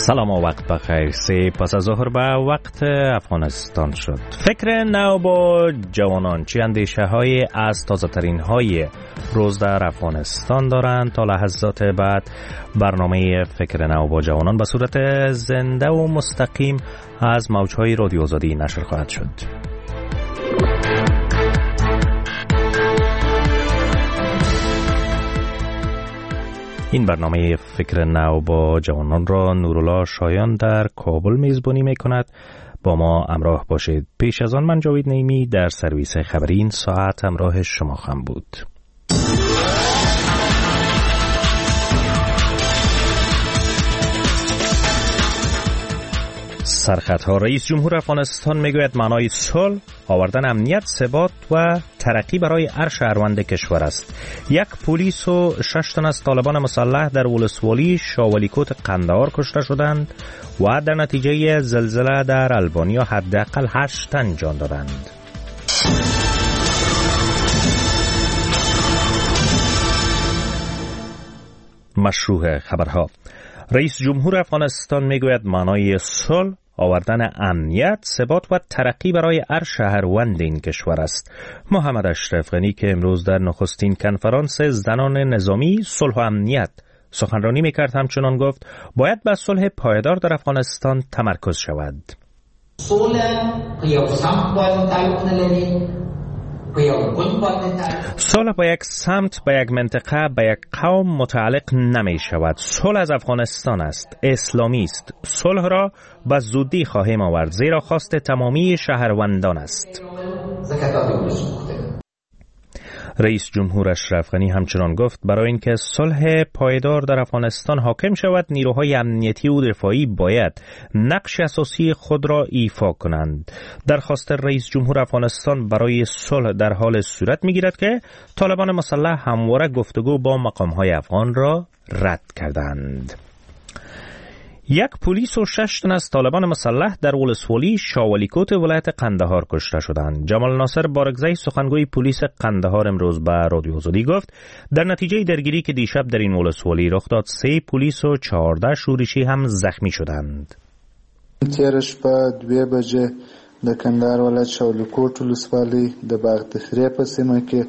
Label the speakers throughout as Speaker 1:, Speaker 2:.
Speaker 1: سلام و وقت بخیر. 3 پس از ظهر به وقت افغانستان شد. فکر نو با جوانان چه اندیشه های از تازه ترین های روز در افغانستان دارند؟ تا لحظات بعد برنامه فکر نو با جوانان به صورت زنده و مستقیم از موجهای رادیو آزادی نشر خواهد شد. این برنامه فکر نو با جوانان را نورالله شایان در کابل میزبانی می کند. با ما همراه باشید. پیش از آن من جاوید نیمی در سرویس خبری این ساعت همراه شما خواهم بود. سرخطها. رئیس جمهور افغانستان میگوید معنای صلح آوردن امنیت، ثبات و ترقی برای هر شهروند کشور است. 1 پلیس و 6 تن از طالبان مسلح در ولسوالی شاولیکوت قندهار کشته شدند و در نتیجه زلزله در البانیا حداقل 8 تن جان دادند. مشروع خبرها. رئیس جمهور افغانستان میگوید معنای صلح آوردن امنیت، ثبات و ترقی برای هر شهروند این کشور است. محمد اشرف غنی که امروز در نخستین کنفرانس زنان نظامی صلح و امنیت سخنرانی میکرد همچنان گفت باید به صلح پایدار در افغانستان تمرکز شود. صلح با یک سمت، با یک منطقه، با یک قوم متعلق نمی شود. صلح از افغانستان است، اسلامی است. صلح را به زودی خواهیم آورد زیرا خواست تمامی شهروندان است. رئیس جمهور اشرف غنی همچنان گفت برای اینکه صلح پایدار در افغانستان حاکم شود نیروهای امنیتی و دفاعی باید نقش اساسی خود را ایفا کنند. درخواست رئیس جمهور افغانستان برای صلح در حال صورت میگیرد که طالبان مسلح همواره گفتگو با مقامهای افغان را رد کردند. 1 پلیس و 6 تن از طالبان مسلح در ولسوالی شاولیکوت ولایت قندهار کشته شدند. جمال ناصر بارگزی سخنگوی پلیس قندهار امروز به رادیو آزادی گفت در نتیجه درگیری که دیشب در این ولسوالی رخ داد 3 پلیس و 14 شورشی هم زخمی شدند.
Speaker 2: تیرش په 2 بجې د کندهار ولایت شاولیکوت ولسوالی د باغ تخریه په سیمه کې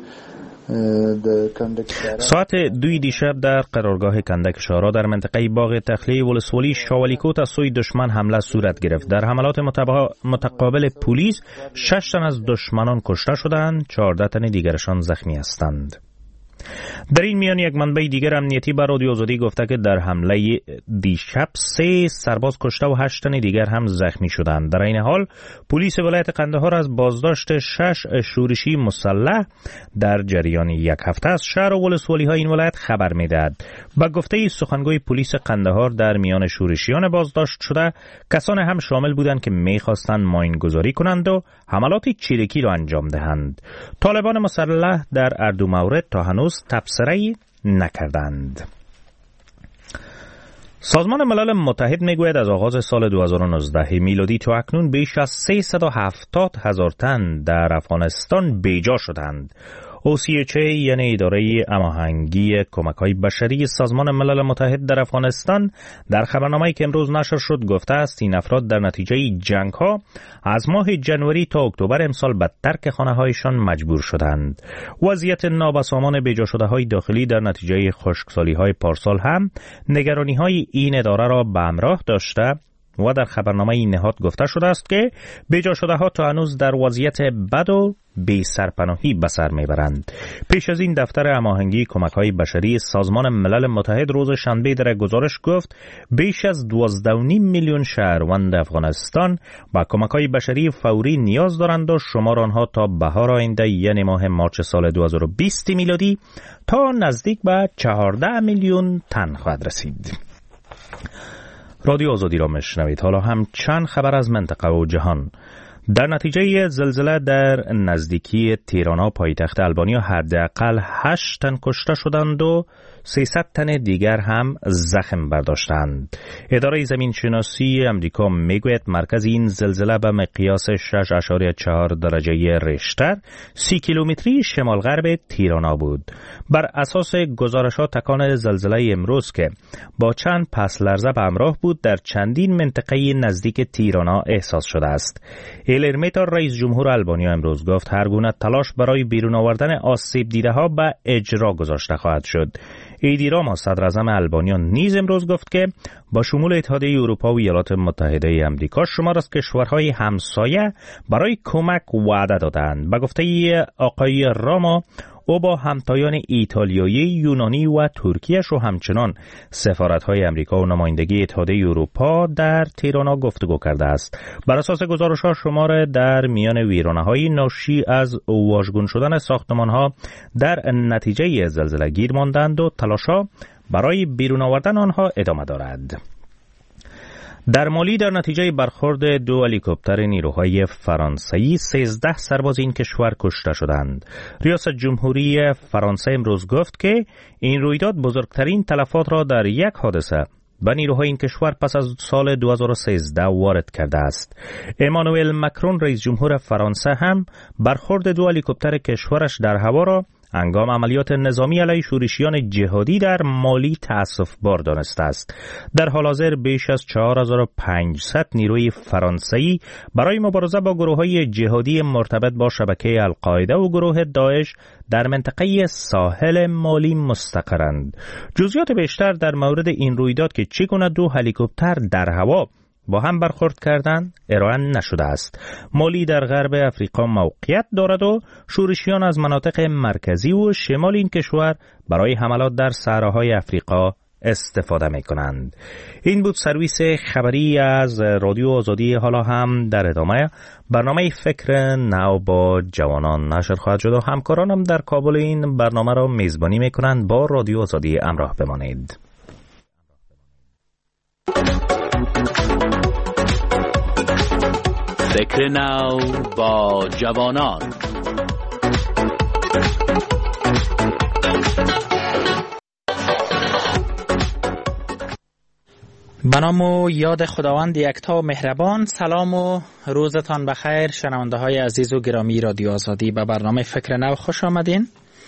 Speaker 1: ساعت 2 دیشب در قرارگاه کندک شارا در منطقه باغ تخلیه ولسوالی شاولیکوت از سوی دشمن حمله صورت گرفت. در حملات متقابل پلیس 6 تن از دشمنان کشته شدند، 14 تن دیگرشان زخمی هستند. در این میان یک منبع دیگر امنیتی به رادیو آزادی گفته که در حمله دیشب 3 سرباز کشته و 8 تن دیگر هم زخمی شدند. در این حال پلیس ولایت قندهار از بازداشت 6 شورشی مسلح در جریان 1 هفته از شهر و ولسوالی های این ولایت خبر میدهد. با گفته سخنگوی پلیس قندهار در میان شورشیان بازداشت شده کسان هم شامل بودند که میخواستند ماینگذاری کنند و حملات چیرکی را انجام دهند. طالبان مسلح در هر دو مورد تا هنوز تبصره‌ای نکردند. سازمان ملل متحد میگوید از آغاز سال 2019 میلادی تا اکنون بیش از 370,000 تن در افغانستان بیجا شدند. OCHA یعنی اداره هماهنگی کمک‌های بشری سازمان ملل متحد در افغانستان در خبرنامه‌ای که امروز نشر شد گفته است این افراد در نتیجه جنگ‌ها از ماه جنوری تا اکتبر امسال به ترک خانه‌هایشان مجبور شدند. وضعیت نابسامان بیجا شده‌های داخلی در نتیجه خشکسالی‌های پارسال هم نگرانی‌های این اداره را به همراه داشته و در خبرنامه این نهاد گفته شده است که بیجا شده ها تا هنوز در وضعیت بد و بی سرپناهی به سر میبرند. پیش از این دفتر هماهنگی کمک‌های بشری سازمان ملل متحد روز شنبه در گزارش گفت بیش از 12.5 میلیون شهروند افغانستان با کمک‌های بشری فوری نیاز دارند و شمار آنها تا بهار آینده یعنی ماه مارچ سال 2020 میلادی تا نزدیک به 14 میلیون تن خواهد رسید. رادیو آزادی را میشنوید. حالا هم چند خبر از منطقه و جهان. در نتیجه زلزله در نزدیکی تیرانا پایتخت آلبانیا حداقل 8 تن کشته شدند و 300 تن دیگر هم زخم برداشتند. اداره زمین شناسی امریکا میگوید مرکز این زلزله به مقیاس 6.4 درجه ریشتر 30 کیلومتری شمال غرب تیرانا بود. بر اساس گزارشات تکان زلزله امروز که با چند پس لرزه به همراه بود در چندین منطقه نزدیک تیرانا احساس شده است. ایلرمیتا رئیس جمهور آلبانیا امروز گفت هر گونه تلاش برای بیرون آوردن آسیب دیده ها به اجرا گذاشته خواهد شد. ایدی راما صدر اعظم آلبانیا نیز امروز گفت که با شمول اتحادیه اروپا و ایالات متحده آمریکا شمار از کشورهای همسایه برای کمک وعده دادند. به گفته آقای راما او با همتایان ایتالیایی، یونانی و ترکیه و همچنان سفارت‌های آمریکا و نمایندگی اتحادیه اروپا در تیرانا گفتگو کرده است. بر اساس گزارش‌ها شمار در میان ویرانه‌های ناشی از واژگون شدن ساختمان‌ها در نتیجه زلزله گیر ماندند و تلاش‌ها برای بیرون آوردن آنها ادامه دارد. در مالی در نتیجه برخورد 2 هلیکوپتر نیروهای فرانسوی 13 سرباز این کشور کشته شدند. ریاست جمهوری فرانسه امروز گفت که این رویداد بزرگترین تلفات را در یک حادثه به نیروهای این کشور پس از سال 2013 وارد کرده است. امانوئل مکرون رئیس جمهور فرانسه هم برخورد 2 هلیکوپتر کشورش در هوا را هنگام عملیات نظامی علیه شورشیان جهادی در مالی تأسف‌بار دانسته است. در حال حاضر بیش از 4500 نیروی فرانسوی برای مبارزه با گروه‌های جهادی مرتبط با شبکه القاعده و گروه داعش در منطقه ساحل مالی مستقرند. جزئیات بیشتر در مورد این رویداد که چگونه 2 هلیکوپتر در هوا با هم برخورد کردن ارائه نشده است. مالی در غرب افریقا موقعیت دارد و شورشیان از مناطق مرکزی و شمال این کشور برای حملات در صحراهای افریقا استفاده می کنند. این بود سرویس خبری از رادیو آزادی. حالا هم در ادامه برنامه فکر نو با جوانان نشر خواهد شد و همکارانم در کابل این برنامه را میزبانی می کنند. با رادیو آزادی همراه بمانید.
Speaker 3: فکر نو با جوانان.
Speaker 4: به نام و یاد خداوند یکتا و مهربان. سلام و روزتان بخیر شنونده های عزیز و گرامی رادیو آزادی. به برنامه فکر نو خوش آمدین.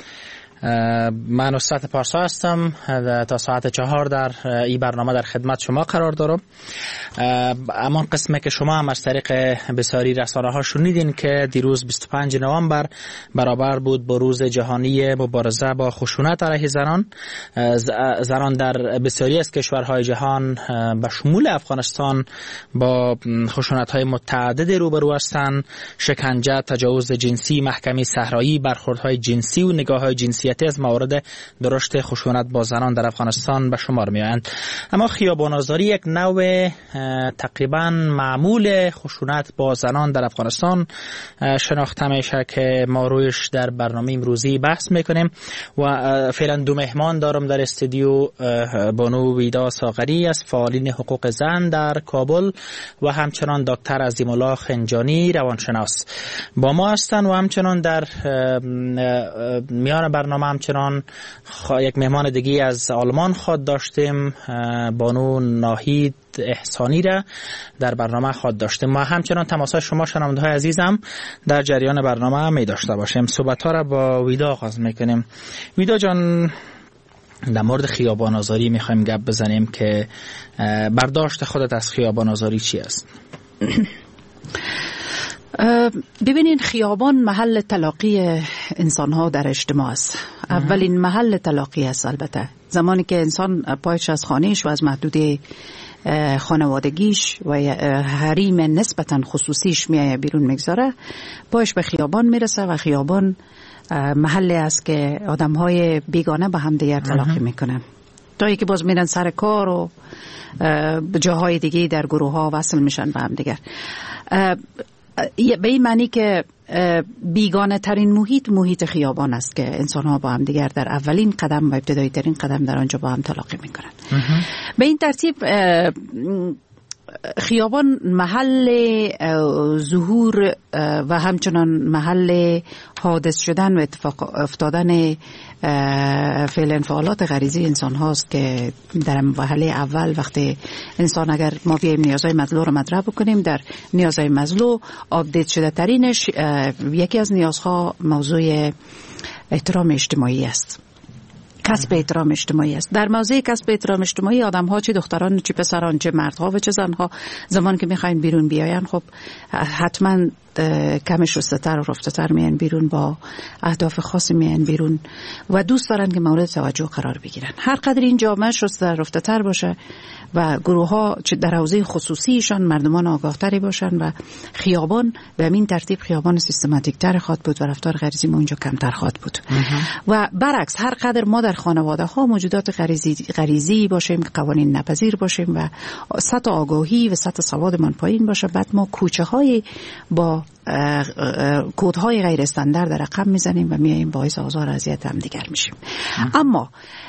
Speaker 4: من نصرت پارسا هستم. تا ساعت 4 در این برنامه در خدمت شما قرار دارم. اما قسمه که شما هم از طریق بسیاری رسانه ها شنیدین که دیروز 25 نوامبر برابر بود با روز جهانی مبارزه با خشونت علیه زنان. زنان در بسیاری از کشورهای جهان به شمول افغانستان با خشونت های متعدد روبرو هستند. شکنجه، تجاوز جنسی، محکمه صحرایی، برخوردهای جنسی و نگاه‌های جنسیتی از موارد درشت خشونت با زنان در افغانستان به شمار می آیند. اما خیابان‌آزاری یک نوع تقریبا معمول خشونت با زنان در افغانستان شناخته میشه که ما رویش در برنامه امروزی بحث میکنیم و فعلا 2 مهمان دارم در استودیو. بانو ویدا ساغری از فعالین حقوق زن در کابل و همچنان دکتر عظیم الله خنجانی روانشناس با ما هستند و همچنان در میان برنامه همچنان یک مهمان دیگه از آلمان خود داشتیم، بانو ناهید احسانی را در برنامه خود داشتیم. ما همچنان تماس‌های شما شنونده های عزیزم در جریان برنامه می داشته باشیم. صحبت ها را با ویدا آغاز میکنیم. ویدا جان، در مورد خیابان آزاری میخوایم گپ بزنیم که برداشت خودت از خیابان آزاری چی است؟
Speaker 5: ببینین، خیابان محل تلاقی انسان ها در اجتماع است. اولین محل تلاقی است. البته زمانی که انسان پایش از خانهش و از محدوده خانوادگیش و حریم نسبتا خصوصیش میایه بیرون میگذاره، پایش به خیابان میرسه و خیابان محلی است که آدم های بیگانه به هم دیگر تلاقی میکنن تا اینکه باز میرن سر کار و جاهای دیگه در گروه ها وصل میشن به هم دیگر. به این معنی که بیگانه ترین محیط خیابان است که انسان ها با هم دیگر در اولین قدم و ابتدایی ترین قدم در آنجا با هم تلاقی میکنند. به این ترتیب خیابان محل ظهور و همچنان محل حادث شدن و اتفاق افتادن فعل انفعالات غریزی انسان هاست که در مرحله اول وقتی انسان اگر ما بیایم نیازهای مطلوع رو مطرح بکنیم، در نیازهای مطلوع آپدیت شده ترینش یکی از نیازها موضوع احترام اجتماعی است، کسب احترام اجتماعی است. در موضوع کسب احترام اجتماعی آدم ها، چه دختران چه پسران چه مردها و چه زنها، زمان که میخواین بیرون بیاین خب حتما کمش رستتر و رفتتر میان بیرون، با اهداف خاصی میان بیرون و دوست دارن که مورد توجه قرار بگیرن. هر قدر این جامعه رفتتر باشه و گروه ها در حوزه خصوصیشان مردمان آگاه تری باشن و خیابان به همین ترتیب خیابان سیستماتیک تر خواهد بود و رفتار غریزی ما اونجا کمتر خواهد بود. و برعکس هر قدر ما در خانواده ها موجودات غریزی باشیم، قوانین نپذیر باشیم و سطح آگاهی و سطح سوادمان پایین باشه، بعد ما کوچه های با کودهای غیر استاندارد در رقم میزنیم و میاییم باعث آزار و اذیت هم دیگر میشیم. اما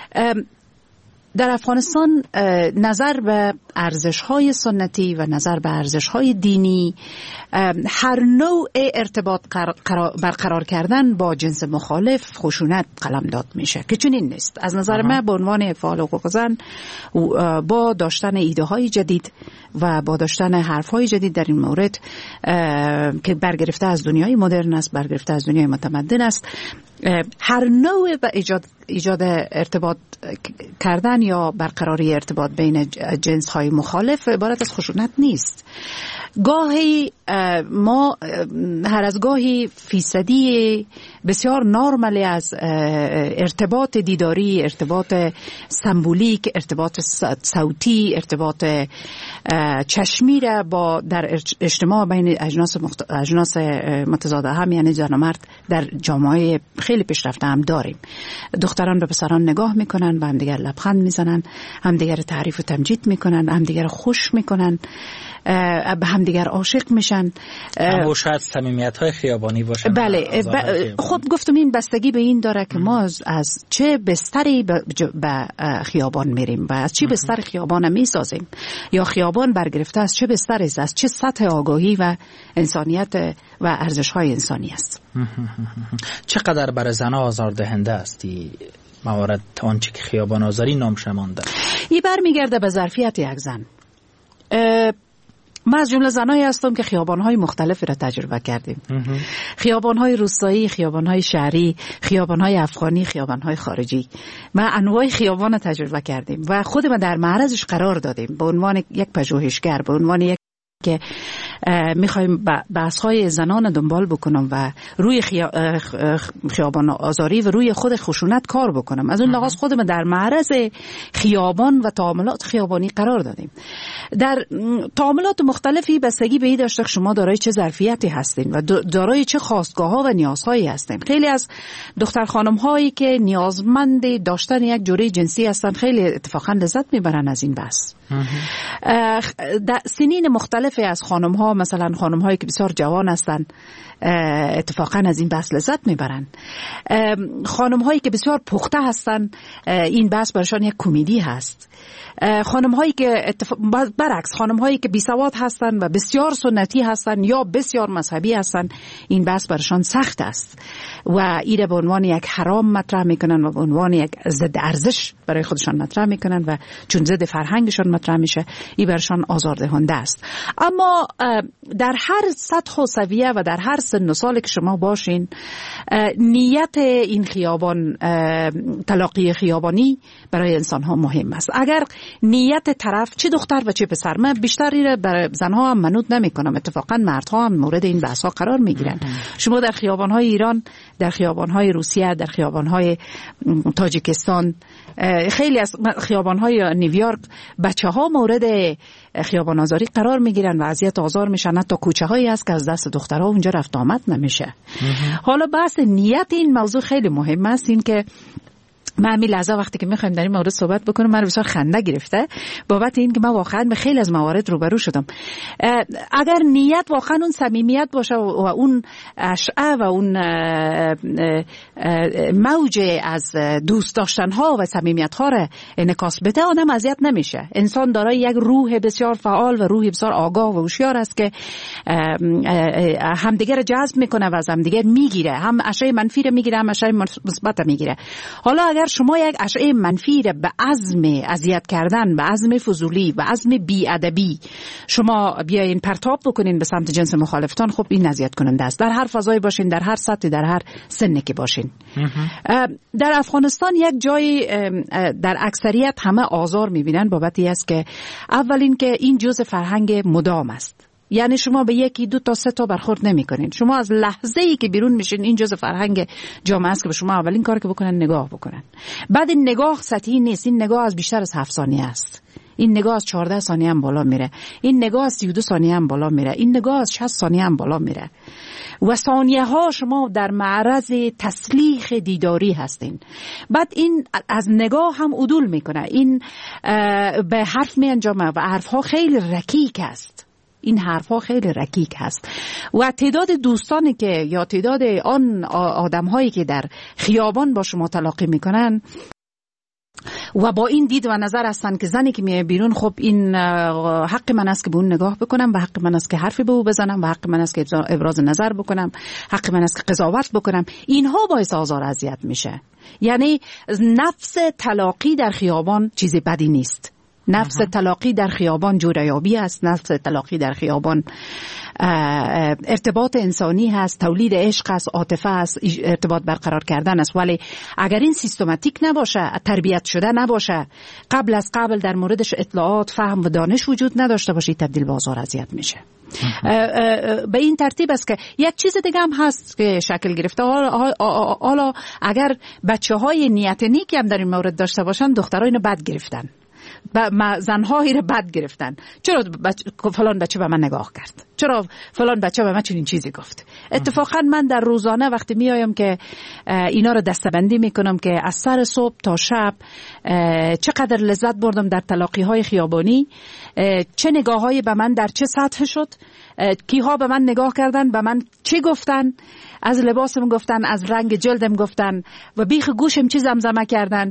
Speaker 5: در افغانستان نظر به ارزش‌های سنتی و نظر به ارزش‌های دینی، هر نوع ارتباط برقرار کردن با جنس مخالف خشونت قلمداد میشه که چنین نیست. از نظر من به عنوان فعال حقوق زن با داشتن ایده‌های جدید و با داشتن حرف‌های جدید در این مورد که برگرفته از دنیای مدرن است، برگرفته از دنیای متمدن است، هر نوع و ایجاد ارتباط کردن یا برقراری ارتباط بین جنس‌های مخالف عبارت از خشونت نیست. گاهی ما هر از گاهی فیصدی بسیار نرمالی از ارتباط دیداری، ارتباط سمبولیک، ارتباط صوتی، ارتباط چشمی را با در اجتماع بین اجناس متضاد هم یعنی زن و مرد در جامعه خیلی پیشرفته هم داریم. دختران به پسران نگاه میکنن، به همدیگر لبخند میزنن، همدیگر تعریف و تمجید میکنن، همدیگر خوش میکنن، به همدیگر عاشق میشن.
Speaker 4: اما شاید صمیمیت‌های خیابانی باشه.
Speaker 5: بله، خب گفتم این بستگی به این داره که ما از چه بستری به خیابان میریم و از چه بستر خیابان میسازیم، یا خیابان برگرفته از چه بستری است، از چه سطح آگاهی و انسانیت و ارزش‌های انسانی است.
Speaker 4: چقدر برای زن‌ها آزاردهنده است موارد آنچه که خیابان آزاری نام شمانده؟
Speaker 5: این برمیگرده به ظرفیت یک زن. ما از جمله زنایی هستم که خیابان‌های مختلفی را تجربه کردیم. خیابان‌های روستایی، خیابان‌های شهری، خیابان‌های افغانی، خیابان‌های خارجی. ما انواع خیابان را تجربه کردیم و خودمان در معرضش قرار دادیم به عنوان یک پژوهشگر، به عنوان یک که میخوایم بحث‌های زنان دنبال بکنم و روی خیابان آزاری و روی خود خشونت کار بکنم. از اون لحاظ خودم در معرض خیابان و تعاملات خیابانی قرار دادیم. در تعاملات مختلفی بستگی به این داشته که شما دارای چه ظرفیتی هستین و دارای چه خواستگاه‌ها و نیازهایی هستین. خیلی از دختر خانم‌هایی که نیازمند داشتن یک جوره جنسی هستن خیلی اتفاقا لذت میبرن از این بحث. در سنین مختلفی از خانم‌ها، مثلا خانم‌هایی که بسیار جوان هستن اتفاقا از این بحث لذت میبرن. خانم‌هایی که بسیار پخته هستن این بحث برشان یک کمدی هست. خانم‌هایی که برعکس خانم‌هایی که بیسواد هستن و بسیار سنتی هستن یا بسیار مذهبی هستن این بحث برشان سخت است و ایره به عنوان یک حرام مطرح میکنن و به عنوان یک ضد ارزش برای خودشان مطرح میکنن و چون ضد فرهنگشان مطرح میشه این برشان آزاردهنده است. اما در هر سطح و سویه و در هر سن و سالی که شما باشین، نیت این خیابان، تلاقی خیابانی برای انسان ها مهم است. اگر نیت طرف چه دختر و چه پسر، من بیشتری برای زنها هم منوط نمی کنم، اتفاقا مردها هم مورد این بحث ها قرار می گیرن. شما در خیابان های ایران، در خیابان های روسیه، در خیابان های تاجیکستان، خیلی از خیابان های نیویورک بچه ها مورد خیابان آزاری قرار می گیرن و اذیت آزار میشن. حتی کوچه هایی هست که از دست دخترها اونجا رفت آمد نمیشه. حالا بحث نیت این موضوع خیلی مهم است، این که من همین لحظه وقتی که میخوایم در این مورد صحبت بکنم من بسیار خنده گرفته بابت این که من واقعا به خیلی از موارد روبرو شدم. اگر نیت واقعا اون صمیمیت باشه و اون اشعه و اون موج از دوست داشتن ها و صمیمیت ها را انعکاس بده آدم اذیت نمیشه. انسان دارای یک روح بسیار فعال و روح بسیار آگاه و هوشیار است که همدیگه را جذب میکنه و از همدیگه میگیره، هم اشعه منفی را میگیره هم اشعه مثبت را میگیره. حالا اگر شما یک اشعه منفی را به عزم اذیت کردن، به عزم فضولی، به عزم بی‌ادبی شما بیاین پرتاب بکنین به سمت جنس مخالفتان، خب این اذیت کننده است. در هر فضایی باشین، در هر سطحی، در هر سنی که باشین. در افغانستان یک جای در اکثریت همه آزار میبینن بابتی است که اولین که این جزء فرهنگ مدام است. یعنی شما به یکی دو تا سه تا برخورد نمی کنین. شما از لحظه ای که بیرون میشین این جزء فرهنگ جامعه است که به شما اولین کار که بکنن نگاه بکنن. بعد این نگاه سطحی نیست، این نگاه از بیشتر از 7 ثانیه است. این نگاه از 14 ثانیه هم بالا میره، این نگاه از 32 ثانیه هم بالا میره، این نگاه از 60 ثانیه هم بالا میره و ثانیه ها شما در معرض تسلیخ دیداری هستین. بعد این از نگاه هم عدول میکنه، این به حرف می انجامه و حرف ها خیلی رکیک است. این حرفها خیلی رکیک هست و تعداد دوستانی که یا تعداد آن آدم‌هایی که در خیابان با شما تلاقی میکنن و با این دید و نظر هستن که زنی که میای بیرون خب این حق من است که به اون نگاه بکنم و حق من است که حرفی به او بزنم و حق من است که ابراز نظر بکنم، حق من است که قضاوت بکنم، اینها باعث آزار و اذیت میشه. یعنی نفس تلاقی در خیابان چیز بدی نیست. نفس تلاقی در خیابان جوریابی است، نفس تلاقی در خیابان ارتباط انسانی هست، تولید عشق است، عاطفه است، ارتباط برقرار کردن است. ولی اگر این سیستماتیک نباشه، تربیت شده نباشه، قبل در موردش اطلاعات، فهم و دانش وجود نداشته باشه، تبدیل به آزار اذیت میشه. به این ترتیب است که یک چیز دیگه هم هست که شکل گرفته. حالا اگر بچه‌های نیت نیکی هم در این مورد داشته باشن، دخترها اینو بد گرفتن، زنهایی رو بد گرفتن. چرا فلان بچه به من نگاه کرد؟ چرا فلان بچه به من چنین چیزی گفت؟ اتفاقا من در روزانه وقتی میایم که اینا رو دستبندی میکنم که از سر صبح تا شب چقدر لذت بردم در تلاقی‌های خیابانی، چه نگاهایی به من در چه سطح شد، کیها به من نگاه کردن، به من چی گفتن، از لباسم گفتن، از رنگ جلدم گفتن و بیخ گوشم چی زمزمه کردن.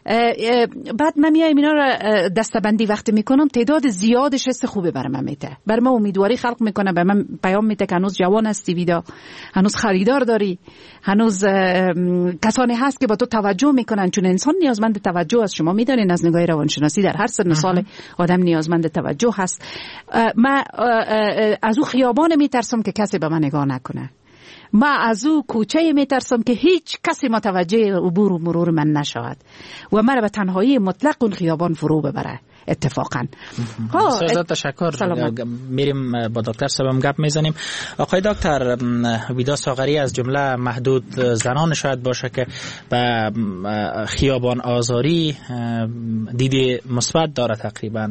Speaker 5: بعد من میایم اینا رو دستبندی وقتی میکنم، تعداد زیادش حس خوبه برای من میده، برای من امیدواری خلق میکنه، به من پیام میده که هنوز جوان هستی ویدا، هنوز خریدار داری، هنوز کسانی هست که با تو توجه میکنن، چون انسان نیازمند توجه است. شما میدونین از نگاه روانشناسی در هر سن سال آدم نیازمند توجه هست. من از او خیابان میترسم که کسی به من نگاه نکنه، من از او کوچه میترسم که هیچ کسی متوجه عبور و مرور من نشود و من به تنهایی مطلق اون خیابان فرو ببره. اتفاقا
Speaker 4: بسیار تشکر. میریم با دکتر صاحبم گپ میزنیم. آقای دکتر، ویدا ساغری از جمله محدود زنان شاید باشه که به خیابان آزاری دید مثبت داره، تقریبا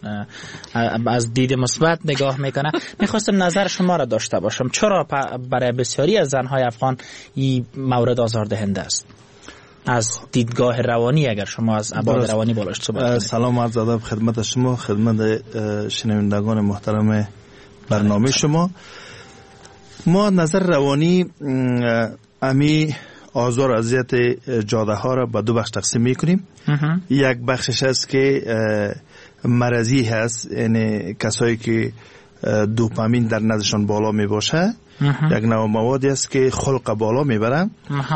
Speaker 4: از دید مثبت نگاه میکنه. میخواستم نظر شما را داشته باشم، چرا برای بسیاری از زنهای افغان این مورد آزاردهنده است از دیدگاه روانی؟ اگر شما از ابعاد روانی بالاش صحبت کنید.
Speaker 6: سلام و عرض ادب خدمت شما، خدمت شنوندگان محترم برنامه شما. ما نظر روانی امی آزار و اذیت جاده ها را به دو بخش تقسیم میکنیم. یک بخشش است که مرضی هست، یعنی کسایی که دوپامین در نزدشان بالا می باشه، یک نوع موادی است که خلق بالا میبرن.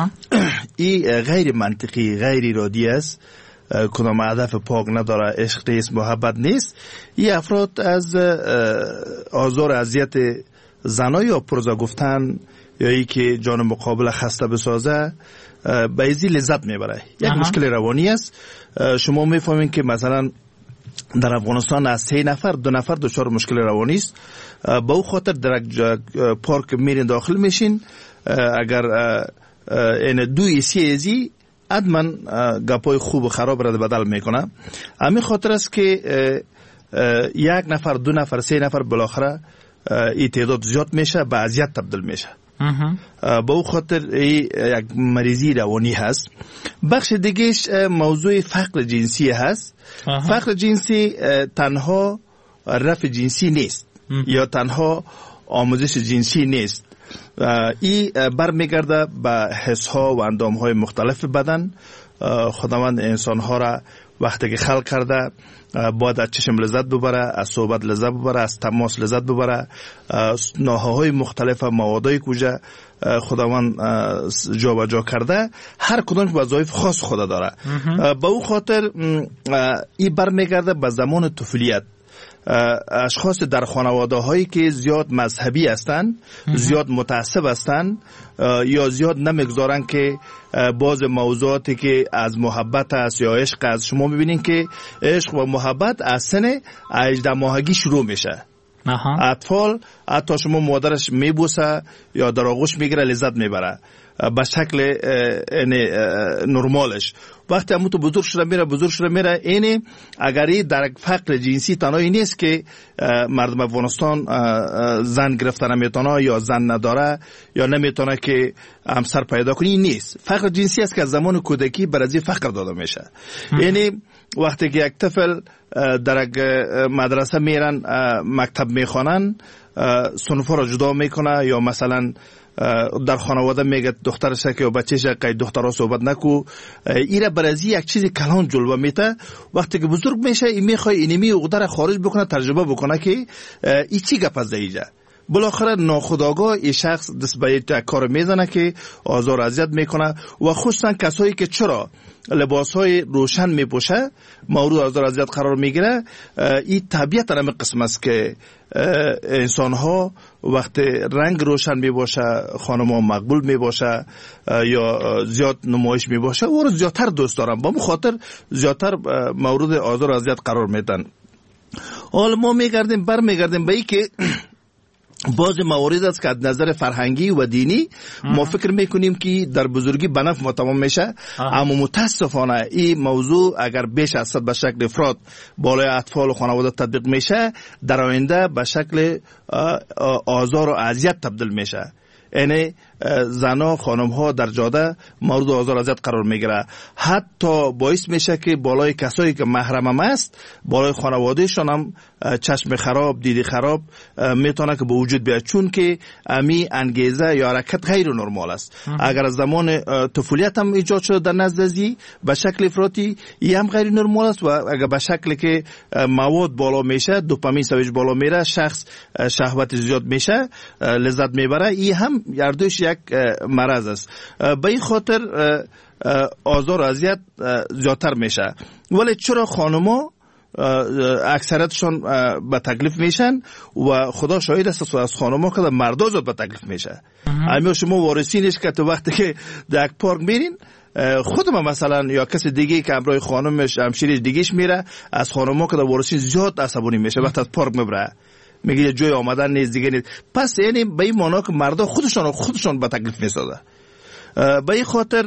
Speaker 6: این غیر منطقی، غیر ارادی است، کدام هدف پاک نداره، عشق نیست، محبت نیست. این افراد از آزار اذیت زنای یا پرزا گفتن یا ای که جان مقابل خسته بسازه به ایزی لذت میبره. یک مشکل روانی است. شما میفهمین که مثلا در افغانستان از 3 نفر 2 نفر دچار مشکل روانی است. با او خاطر در پارک میرین داخل میشین، اگر این 2 ایزی حتما گپای خوب و خراب را بدل میکنه. همین خاطر است که 1 نفر 2 نفر 3 نفر بالاخره این تعداد زیاد میشه، به اذیت تبدیل میشه. با او خاطر یک مریضی روانی هست. بخش دیگهش موضوع فقر جنسی هست. فقر جنسی تنها رفع جنسی نیست یا تنها آموزش جنسی نیست. این برمیگرده به حس ها و اندام های مختلف بدن. خداوند انسان ها را وقتی که خلق کرده باید از چشم لذت ببره، از صحبت لذت ببره، از تماس لذت ببره. ناحیه‌های مختلف موادای کجا خداوند جا و جا کرده، هر کدوم وظایف خاص خدا داره. به او خاطر این برمیگرده به زمان طفولیت. اشخاص در خانواده هایی که زیاد مذهبی هستند، زیاد متعصب هستند یا زیاد نمیگذارن که باز موضوعاتی که از محبت است یا عشق است، شما میبینین که عشق و محبت از سن 18 ماهگی شروع میشه. اطفال حتی شما مادرش میبوسه یا در آغوش میگیره لذت میبره به شکل نرمالش. وقتی همون تو بزرگ شده میره اینه اگری در فقر جنسی تنهایی نیست که مردم افغانستان زن گرفته نمیتونه یا زن نداره یا نمیتونه که همسر پیدا کنی، نیست. فقر جنسی است که از زمان کودکی بر از فقر داده میشه. یعنی وقتی که یک طفل در مدرسه میرن مکتب میخوانن صنفا را جدا میکنه یا مثلا در خانواده میگه دخترش که یا بچهش که دخترها صحبت نکو، ایره برازی یک چیز کلان جلوه میته. وقتی که بزرگ میشه این میخوای اینمی عقده را خارج بکنه، تجربه بکنه که این چی گپ از دیجا. بالاخره ناخودآگاه این شخص دست به یک کار میزنه که آزار اذیت میکنه و خصوصا کسایی که چرا لباسهای روشن میپوشه مورد آزار اذیت قرار میگیره. این طبیعت همین قسم است که انسان ها وقتی رنگ روشن میباشه، خانم ها مقبول میباشه یا زیاد نمایش میباشه او رو زیادتر دوست دارن، با اون خاطر زیادتر مورد آزار اذیت قرار میدن. حالا ما برمیگردیم به این که باز موارد است که از نظر فرهنگی و دینی ما فکر میکنیم که در بزرگی به نفع ما تمام میشه، اما متاسفانه این موضوع اگر بیش از حد به شکل افراد بالای اطفال و خانواده تطبیق میشه، در آینده به شکل آزار و اذیت تبدیل میشه. یعنی زنها خانم ها در جاده مورد آزار اذیت قرار میگیره، حتی باعث میشه که بالای کسایی که محرم هم است، بالای خانوادهشان هم چشم خراب، دید خراب میتونه که به وجود بیاد، چون که امی انگیزه یا حرکت غیر نرمال است. اگر از زمان طفولیت هم ایجاد شده در نزد زی به شکل افراطی، این هم غیر نرمال است. و اگر به شکل که مواد بالا میشه، دوپامین سویج بالا میره، شخص شهوت زیاد میشه، لذت میبره، این هم یردوش یک مرض است. به این خاطر آزار و اذیت زیادتر میشه. ولی چرا خانما اکثرتشون به تکلیف میشن و خدا شاهد است از خانما که مردا زیاد به تکلیف میشه. همین شما وارثی نیست که تو وقتی که در یک پارک میرین خودم مثلا یا کسی دیگه که همراه خانمش همشیرش دیگهش میره، از خانما که وارثی زیاد عصبانی میشه وقتی از پارک میبره، میگه جای آمدن نیست دیگه نیست. پس یعنی به این معنا که مردا خودشون به تکلیف میسازه. به این خاطر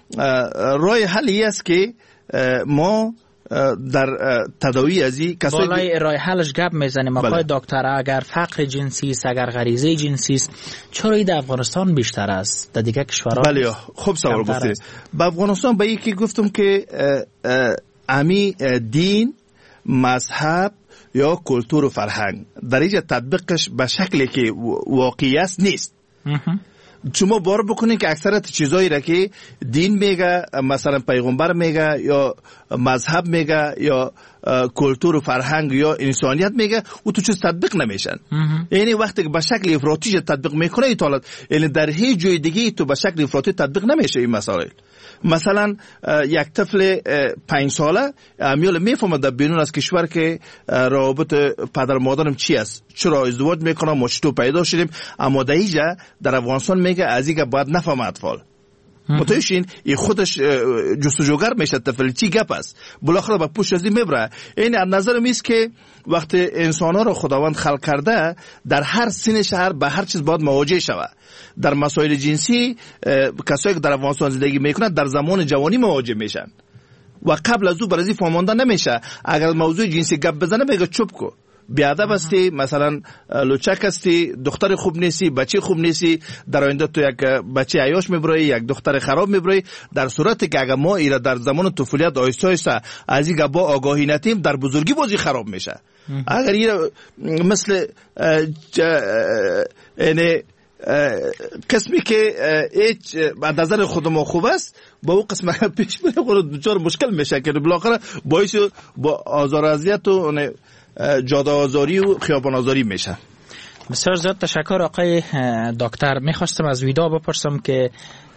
Speaker 6: راه حلی است که ما در تداوی از این کسایی
Speaker 4: بالای راه حلش گپ میزنیم آقای دکتر. اگر فقر جنسی است، اگر غریزه جنسی است، چرا این در افغانستان بیشتر است در دیگه کشورها؟
Speaker 6: بله خوب سوال گفتید. به افغانستان به یکی گفتم که امی دین، مذهب یا کلتور و فرهنگ در اینجا تطبیقش به شکلی که واقعی است نیست. شما بار بکنید که اکثرت چیزایی را که دین میگه، مثلا پیغمبر میگه یا مذهب میگه یا کلتور و فرهنگ یا انسانیت میگه، او تو چیز تطبیق نمیشن. یعنی وقتی که به شکل افراطی تطبیق میکنه ایتالت، یعنی در هیچ جای دیگه تو به شکل افراطی تطبیق نمیشه این مسائل. مثلا یک طفل 5 ساله امیال میفهمه در بیرون از کشور که روابط پدر مادرم چی است، چرا ازدواج میکنم، ما چطور پیدا شدیم، اما در اینجا در افغانستان میگه از اینکه باید نفهمه اطفال. متوجهین؟ این خودش جستجوگر میشه طفل چی گپ است، بالاخره با پوش از این میبره. این از نظر میست که وقتی انسان ها رو خداوند خلق کرده در هر سن شهر به هر چیز باید مواجه شود. در مسائل جنسی کسایی که در افغانستان زندگی میکنند در زمان جوانی مواجه میشن و قبل از او برازی فهمانده نمیشه. اگر موضوع جنسی گپ بزنه میگه چوب کو، بیادب هستی، مثلا لوچک هستی، دختر خوب نیستی، بچه خوب نیستی، در آینده تو یک بچه عیاش میبری، یک دختر خراب میبری. در صورتی که اگر ما ایرا در زمان طفولیت آیسته آیسته از این با آگاهی نتیم، در بزرگی بازی خراب میشه. اگر این مثل قسمی که هیچ از نظر خود ما خوب است با اون قسم پیش بره خود بچار مشکل میشه که بالاخره باعث با آزار اذیت و جاده آزاری و خیابان آزاری میشه.
Speaker 4: بسیار زیاد تشکر آقای دکتر. میخواستم از ویدا بپرسم که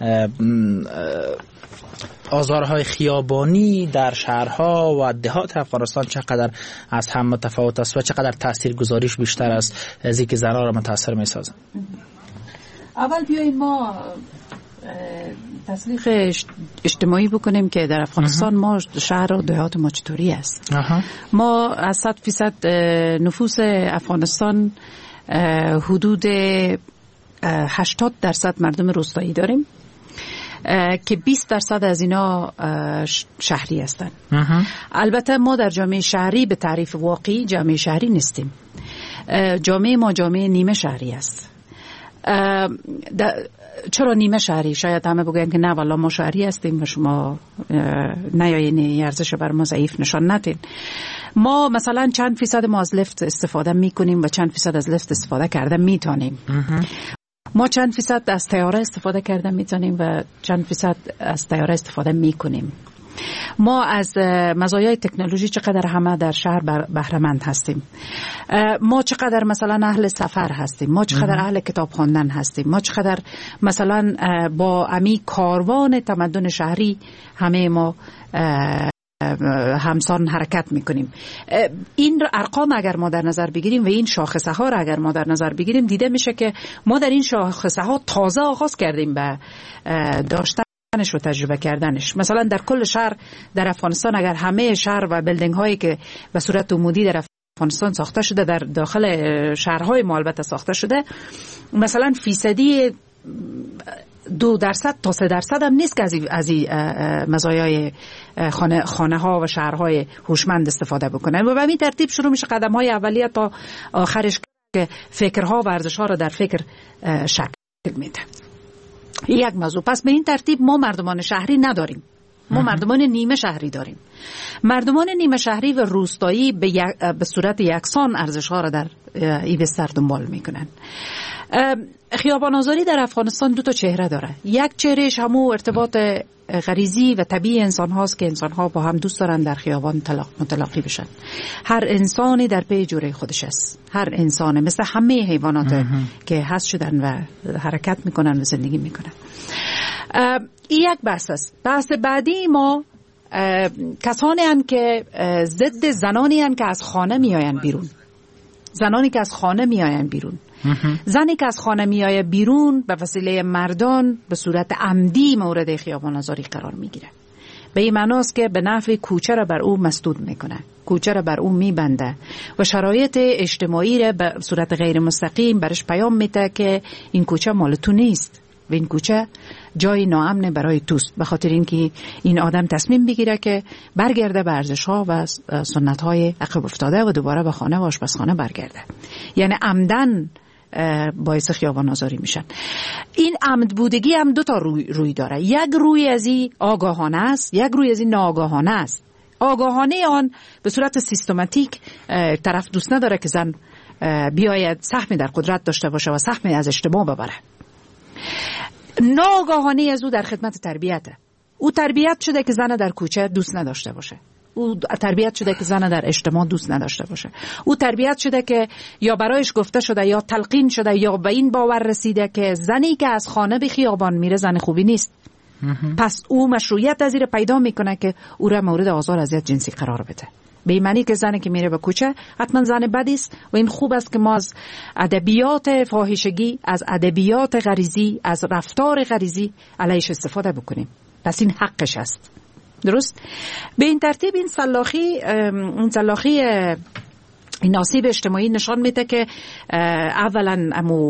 Speaker 4: آزارهای خیابانی در شهرها و دهات افغانستان چقدر از هم متفاوت است و چقدر تاثیرگذاریش بیشتر است از اینکه زنها را متاثر میسازن؟
Speaker 5: اول بیاییم ما تصنیف اجتماعی بکنیم که در افغانستان ما شهر و دهات ما چطوری است. ما از 100% نفوس افغانستان حدود 80% مردم روستایی داریم که 20% از اینا شهری هستن. البته ما در جامعه شهری به تعریف واقعی جامعه شهری نیستیم. جامعه ما جامعه نیمه شهری است. چرا نیمه شهری؟ شاید همه بگوین که نه والا ما شهری هستیم و شما نیاین ارزش بر ما ضعیف نشان ندین. ما مثلا چند فیصد ما از لفت استفاده میکنیم و چند فیصد از لفت استفاده کرده میتونیم. ما چند فیصد از طیاره استفاده کرده میتونیم و چند فیصد از طیاره استفاده میکنیم. ما از مزایای تکنولوژی چقدر همه در شهر بهره مند هستیم. ما چقدر مثلا اهل سفر هستیم، ما چقدر اهل کتاب خواندن هستیم، ما چقدر مثلا با امی کاروان تمدن شهری همه ما همسان حرکت میکنیم. این ارقام اگر ما در نظر بگیریم و این شاخصه ها را اگر ما در نظر بگیریم دیده میشه که ما در این شاخصه ها تازه آغاز کردیم به داشتنش و تجربه کردنش. مثلا در کل شهر در افغانستان اگر همه شهر و بیلدینگ هایی که به صورت عمودی در افغانستان ساخته شده در داخل شهرهای ما البته ساخته شده، مثلا فیصدی 2% تا 3% هم نیست که از این مزایای خانه ها و شهرهای هوشمند استفاده بکنن و به این ترتیب شروع میشه قدم های اولیه تا آخرش که فکرها و ارزش ها رو در فکر شکل میده. یک موضوع. پس به این ترتیب ما مردمان شهری نداریم، ما مردمان نیمه شهری داریم. مردمان نیمه شهری و روستایی به صورت یکسان ارزش ها را در این بستر دنبال میکنن. خیابان آزاری در افغانستان دو تا چهره داره. یک چهرهش همون ارتباط غریزی و طبیعی انسان هاست که انسان ها با هم دوست دارن در خیابان متلاقی بشن. هر انسانی در پی جوره خودش است. هر انسان مثل همه حیوانات که هست شدن و حرکت میکنن و زندگی میکنن. این یک بحث است. بحث بعدی ما کسانی هستند که ضد زنانی هستند که از خانه میآیند بیرون. زنانی که از خانه میآیند بیرون. زنی که از خانه میآید بیرون به وسیله مردان به صورت عمدی مورد خیابان آزاری قرار میگیره. به این معناست که به نفع کوچه را بر او مسدود میکنه، کوچه را بر او میبنده و شرایط اجتماعی را به صورت غیر مستقیم برش پیام میده که این کوچه مال تو نیست و این کوچه جای ناامن برای توست. به خاطر اینکه این آدم تصمیم بگیره که برگرده به ارزش‌ها و سنت‌های عقب افتاده و دوباره به خانه و آشپزخانه برگرده. یعنی عمدن باعث خیابان آزاری میشن. این عمد بودگی هم دو تا روی داره. یک روی از این آگاهانه است، یک روی از این ناآگاهانه است. آگاهانه آن به صورت سیستماتیک طرف دوست نداره که زن بیاید سهمی در قدرت داشته باشه و سهمی از اجتماع ببره. ناآگاهانه از او در خدمت تربیته. او تربیت شده که زن در کوچه دوست نداشته باشه. او تربیت شده که زن در اجتماع دوست نداشته باشه. او تربیت شده که یا برایش گفته شده یا تلقین شده یا به این باور رسیده که زنی که از خانه به خیابان میره زن خوبی نیست. پس او مشروعیت از این پیدا میکنه که او را مورد آزار اذیت جنسی قرار بده. به این معنی که زنی که میره به کوچه حتما زن بدی است و این خوب است که ما از ادبیات فاحشگی، از ادبیات غریزی، از رفتار غریزی علیش استفاده بکنیم. پس این حقش است. درست؟ به این ترتیب این سلاخی این آسیب اجتماعی نشان میده که اولا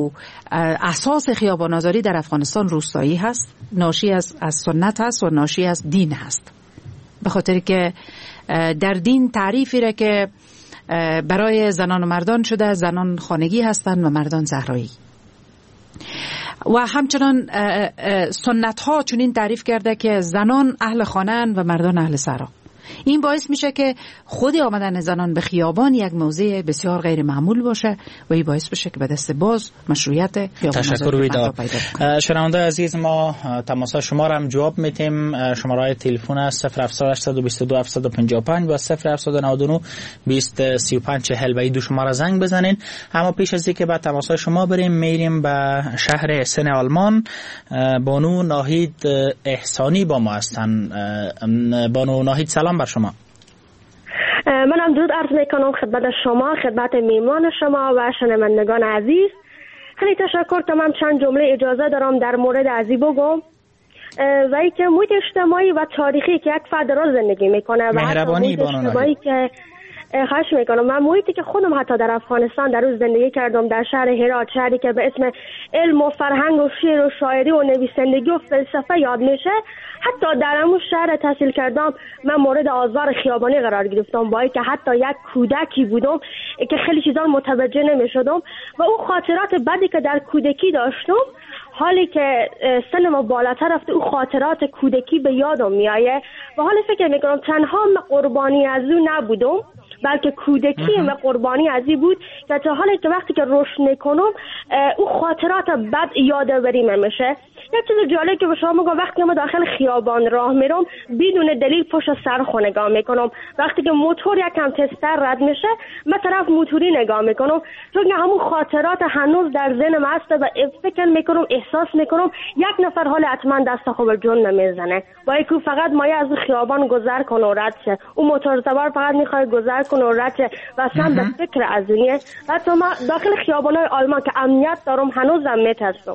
Speaker 5: اساس خیابان آزاری در افغانستان روستایی هست، ناشی از سنت هست و ناشی از دین هست. به خاطر که در دین تعریفی را که برای زنان و مردان شده، زنان خانگی هستند و مردان زهرایی. و همچنان سنت ها چنین تعریف کرده که زنان اهل خانه و مردان اهل صحرا. این باعث میشه که خود آمدن زنان به خیابان یک موضوع بسیار غیر معمول باشه و این باعث بشه که به دست باز مشروعیت خیابان
Speaker 4: تشکر ویدا. شنونده عزیز، ما تماس شما را هم جواب میتیم. شماره تلفن است 07822 755 و 0799 2035 40 و این دو شماره زنگ بزنین. اما پیش از اینکه به تماس شما بریم، میریم به شهر سن آلمان. بانو ناهید احسانی با ما هستن. بانو ناهید، سلام بر شما.
Speaker 7: منم درود عرض میکنم خدمت شما، خدمت میمان شما و شنوندگان عزیز. خیلی تشکر. تمام چند جمله اجازه دارم در مورد ازی بگم. و اینکه محیط اجتماعی و تاریخی که یک فرد را زندگی میکنه و
Speaker 4: مهربانی بانو
Speaker 7: که خواهش میکنم. من محیطی که خودم حتی در افغانستان در روز زندگی کردم، در شهر هرات، شهری که به اسم علم و فرهنگ و شعر و شاعری و نویسندگی و فلسفه یاد میشه، حتی در همون شهر تحصیل کردم من مورد آزار خیابانی قرار گرفتم، با اینکه حتی یک کودکی بودم که خیلی چیزا متوجه نمیشدم و اون خاطرات بدی که در کودکی داشتم، حالی که سنم بالاتر رفته، اون خاطرات کودکی به یادم میایه و حالا فکر میکنم تنها قربانی از اون نبودم، بلکه کودکی و قربانی ازی بود که تا حالی که وقتی که رشد میکنم اون خاطرات بد یادآوری میشه. یک چیز جالب که به شما میگم، وقتی ما داخل خیابان راه میرم بدون دلیل پشت سر خود نگاه میکنم. وقتی که موتور یکم تستر رد میشه من طرف موتوری نگاه میکنم، چون همون خاطرات هنوز در ذهنم هست و فکر میکنم، احساس میکنم یک نفر حال حتما دست خوب جون نمیزنه، با اینکه فقط مایه از خیابان گذر کنه و رد شه، اون موتور سوار فقط میخواد گذر کنه و رد شه و اصلا به فکر از اونه. حتی ما داخل خیابانای آلمان که امنیت دارم هنوزم میترسم.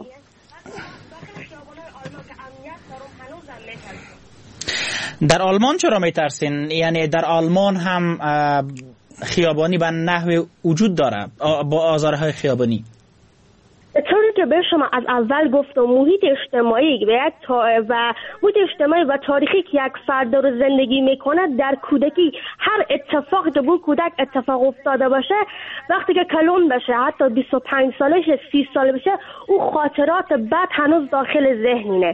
Speaker 4: در آلمان چرا میترسین؟ یعنی در آلمان هم خیابانی به نحو وجود داره با آزارهای خیابانی؟
Speaker 7: طوری که به شما از اول گفتم، محیط اجتماعی و محیط اجتماعی و تاریخی که یک فرد رو زندگی میکنه، در کودکی هر اتفاقی که بود کودک اتفاق افتاده باشه، وقتی که کلون بشه، حتی 25 سالش 30 ساله بشه، اون خاطرات بد هنوز داخل ذهنینه.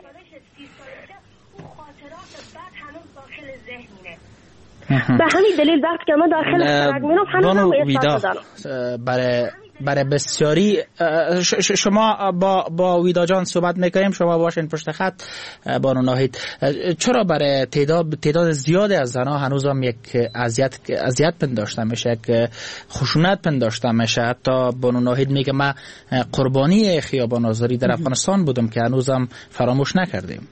Speaker 7: به همین دلیل وقتی که من داخل فرق میرم هنوز احساس دارم.
Speaker 4: برای بسیاری شما با ویدا جان صحبت میکنیم، شما باشین پشت خط. بانو ناهید، چرا برای تعداد زیادی از زنها هنوز هم یک اذیت پنداشته میشه، یک خشونت پنداشته میشه؟ حتی بانو ناهید میگه من قربانی خیابان آزاری در افغانستان بودم که هنوزم فراموش نکردیم.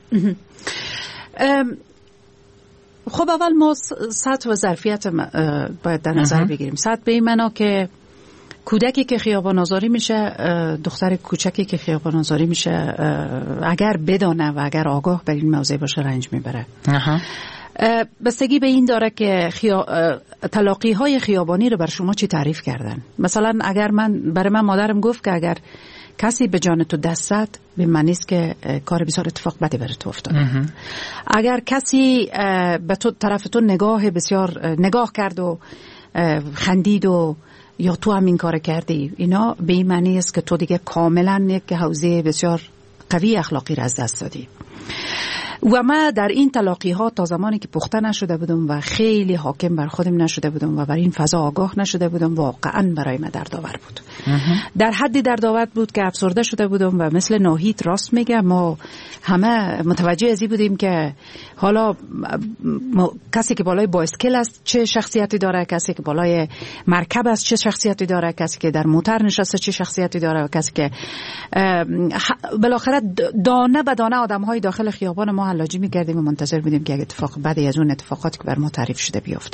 Speaker 5: خب اول ما سطح و ظرفیت باید در نظر بگیریم. سطح به این معنا که کودکی که خیابان آزاری میشه، دختر کوچکی که خیابان آزاری میشه، اگر بدانه و اگر آگاه بر این موضوع باشه رنج میبره. بستگی به این داره که تلاقی های خیابانی رو بر شما چی تعریف کردن. مثلا اگر برای من مادرم گفت که اگر کسی به جان تو دست زد به معنی است که کار بسیار اتفاق بدی برای تو افتاده. اگر کسی به تو طرف تو نگاه کرد و خندید و یا تو هم این کار کردی، اینا به این معنی است که تو دیگه کاملا یک حوزه بسیار قوی اخلاقی را از دست دادی. و ما در این تلاقی ها تا زمانی که پخته نشده بودم و خیلی حاکم بر خودم نشده بودم و بر این فضا آگاه نشده بودم، واقعا برای من دردآور بود. در حدی دردآور بود که افسرده شده بودم و مثل ناهید راست میگه، ما همه متوجه ازی بودیم که حالا کسی که بالای بایسکل است چه شخصیتی داره، کسی که بالای مرکب است چه شخصیتی داره، کسی که در موتر نشسته چه شخصیتی داره و کسی که بالاخره دانه به دانه آدم‌های داخل خیابان ما حلاجی می‌کردیم و منتظر بودیم که اگه اتفاق بعدی از اون اتفاقاتی که بر ما تعریف شده بیفته.